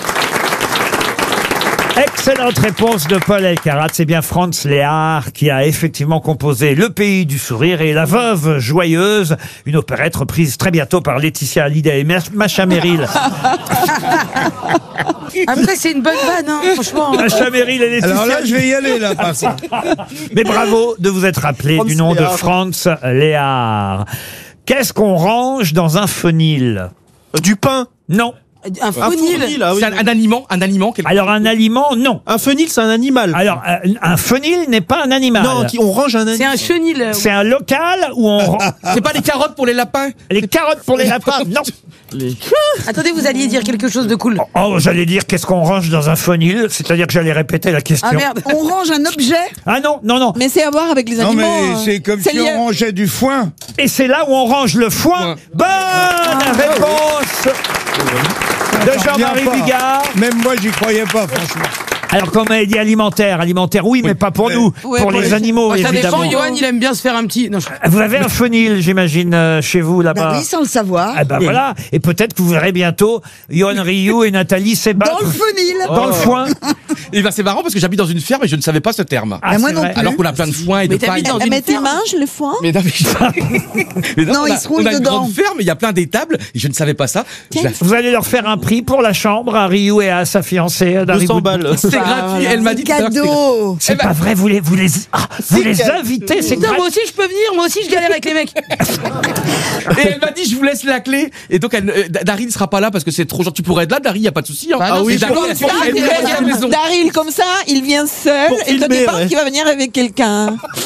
Excellente réponse de Paul Elkarat. C'est bien Franz Léard qui a effectivement composé Le Pays du Sourire et La Veuve Joyeuse, une opérette reprise très bientôt par Laetitia Hallyday et Macha Merrill. Après, c'est une bonne vanne, hein, franchement. Macha Merrill et Laetitia Alors là, je vais y Hallyday. aller, là, par ça. Mais bravo de vous être rappelé Franz du nom Léard. de Franz Léard. Qu'est-ce qu'on range dans un fenil? Euh, Du pain. Non. Un Un fournil. fournil, ah oui. C'est un, un aliment, un aliment. quelque- Alors un aliment, non. Un fenil, c'est un animal. Alors euh, un fenil n'est pas un animal. Non, qui- on range un C'est animal. un chenil. euh, C'est un local où on... C'est pas des carottes pour les lapins. Les carottes pour les lapins, non. Attendez, vous alliez dire quelque chose de cool. Oh, j'allais dire qu'est-ce qu'on range dans un fenil, c'est-à-dire que j'allais répéter la question. Ah merde. On range un objet. Ah non, non, non. Mais c'est à voir avec les Non, animaux. mais euh, c'est comme si lié- on rangeait du foin. Et c'est là où on range le foin. Bonne réponse de Ça revient Jean-Marie pas. Bigard. Même moi, j'y croyais pas, franchement. Alors, comme elle dit alimentaire, alimentaire, oui, mais pas pour Ouais. nous, Ouais, pour pour les les- animaux, Moi, ça évidemment. dépend, Johan, il aime bien se faire un petit. Non, je- Vous avez un fenil, j'imagine, euh, chez vous, là-bas. Bah oui, sans le savoir. Ah ben voilà, et peut-être que vous verrez bientôt Yohan Ryu et Nathalie s'ébattre Dans le fenil. dans le foin. Et ben c'est marrant parce que j'habite dans une ferme et je ne savais pas ce terme. Ah, moi c'est non vrai. plus. Alors qu'on a plein de foin et de Mais t'habites paille. dans Eh, une mais tu ferme. manges le foin? Mais non, mais- mais Non, on ils a, se roulent on a une dedans. grande ferme, il y a plein d'étables et je ne savais pas ça. Je la- Vous allez leur faire un prix pour la chambre à Ryu et à sa fiancée. à Dari deux cents Boudboul. balles. C'est Bah, gratuit. voilà. Elle m'a dit tout à l'heure que c'était gratuit. Cadeau. C'est Eh ben- pas vrai, vous les, vous les, ah, vous les invitez, c'est Putain, gratuit. moi aussi je peux venir, moi aussi je galère avec les mecs. Et elle m'a dit, je vous laisse la clé. Et donc, elle, euh, Dari ne sera pas là parce que c'est trop genre. Tu pourrais être là, Dari, il y a pas de souci. Hein. Bah non, ah oui, c'est Dari, bon, elle, c'est elle, bon, elle, c'est elle, bon. à la maison. Daryl, comme ça, il vient seul Pour et toi filmer, tu penses ouais. qu'il va venir avec quelqu'un.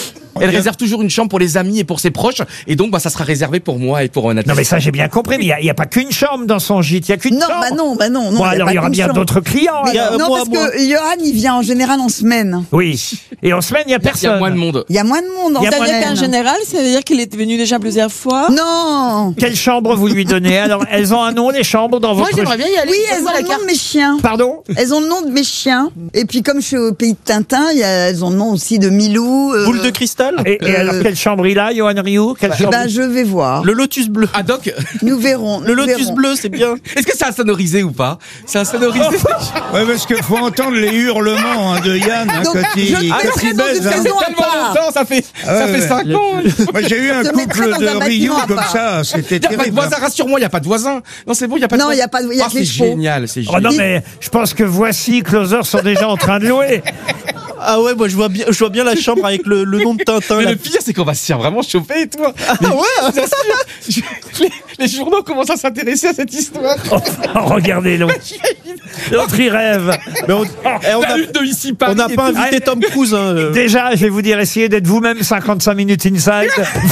Elle réserve toujours une chambre pour les amis et pour ses proches. Et donc, bah, ça sera réservé pour moi et pour euh, Nathalie. Non mais ça j'ai bien compris, mais il n'y a, a pas qu'une chambre dans son gîte, il n'y a qu'une Non, chambre. bah non, bah non. non Bon, y a alors pas il y aura qu'une bien chambre. d'autres clients. Mais alors. non, Moi, parce moi. que Johan, il vient en général en semaine. Oui. Et en semaine, il n'y a Il y a personne. moins de monde. Il y a moins de monde en Il y a Ça veut moins dire semaine. qu'en général, ça veut dire qu'il est venu déjà plusieurs fois. Non. Quelle chambre vous lui donnez? Alors, elles ont un nom, les chambres, dans Moi, votre... j'aimerais bien y aller. Oui, Je elles vois ont la le nom carte. de mes chiens. Pardon? Elles ont le nom de mes chiens. Et puis comme je suis au pays de Tintin, il y a, elles ont le nom aussi de Milou. euh, Boule de cristal. Et, et Euh, alors, quelle chambre il a, Johan Rioux? Quelle eh chambre? ben, je vais voir. Le lotus bleu. Ah, Doc, Nous verrons. Le nous lotus verrons. bleu, c'est bien. est-ce que c'est insonorisé ou pas? C'est insonorisé. Ouais, parce qu'il faut entendre les hurlements hein, de Yann hein, Donc, quand je il, te quand mettrai il dans baise. une hein. saison à Tellement part. longtemps, ça fait, Ah ça ouais, fait ouais. cinq ans. Moi, j'ai eu un Je te mettrai couple dans de un Rio bâtiment à comme part. ça, c'était Il n'y a pas de terrible. voisin, rassure-moi, il n'y a pas de voisin. Non, c'est bon, il n'y a pas de Non, voisin. il y a pas de- il y a Ah, que les c'est chevaux. génial, c'est Oh non, génial. mais je pense que voici, Closer sont déjà en train de louer. Ah ouais, moi je vois bien, je vois bien la chambre avec le, le nom de Tintin. Mais là. le pire, c'est qu'on va se faire vraiment chauffer et tout. hein. Ah Mais ouais. je vous assure, je- les, les journaux commencent à s'intéresser à cette histoire. Oh, regardez l'autre. L'autre, il rêve. Mais on, eh, on La a, une de ici, on Paris n'a et pas tout. invité Tom Cruise. Hein, euh. Déjà, je vais vous dire, essayez d'être vous-même cinquante-cinq minutes inside.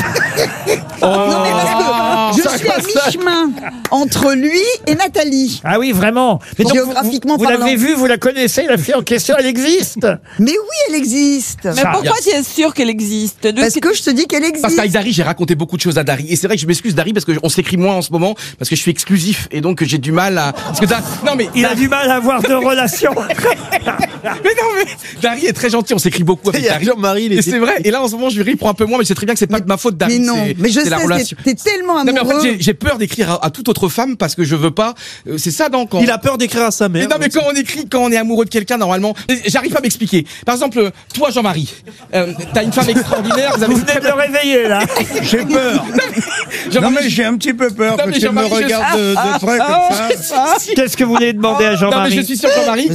Non, mais parce que je suis à mi-chemin entre lui et Nathalie. Ah oui, vraiment. Mais donc, Géographiquement vous, vous parlant. l'avez vue, vous la connaissez, la fille en question, elle existe. Mais oui, elle existe. Mais Ça, pourquoi tu es sûr qu'elle existe? De- Parce que je te dis qu'elle Parce existe. qu'avec Dari, j'ai raconté beaucoup de choses à Dari. Et c'est vrai que je m'excuse, Dari, parce qu'on s'écrit moins en ce moment, parce que je suis exclusif. Et donc, j'ai du mal à. Parce que Dar- Non, mais. Il a du mal à avoir de relations. Mais non, mais. Dari est très gentil, on s'écrit beaucoup avec Il y a Dari. Jean-Marie, il Et était- c'est vrai. Et là, en ce moment, je lui prends un peu moins, mais c'est très bien que c'est pas de ma faute, Dari. Mais non, c'est- mais je c'est la sais, relation. t'es t'es tellement Non, mais en amoureux. fait, j'ai- j'ai peur d'écrire à, à toute autre femme parce que je veux pas. euh, c'est ça, donc. Il a peur d'écrire à sa Mais mère. non, mais quand on écrit, quand on est amoureux de quelqu'un, normalement, j'arrive pas à m'expliquer. Par exemple, toi, Jean-Marie, euh, t'as une femme extraordinaire, vous avez Vous une venez très de le réveiller, là. J'ai peur. Non, mais j'ai un petit peu peur Non, quand mais il me Jean-Marie, je- regarde de, de près Ah, comme ça. Qu'est-ce que vous voulez demander à Non, mais Jean-Marie? je suis sûr, Jean-Marie,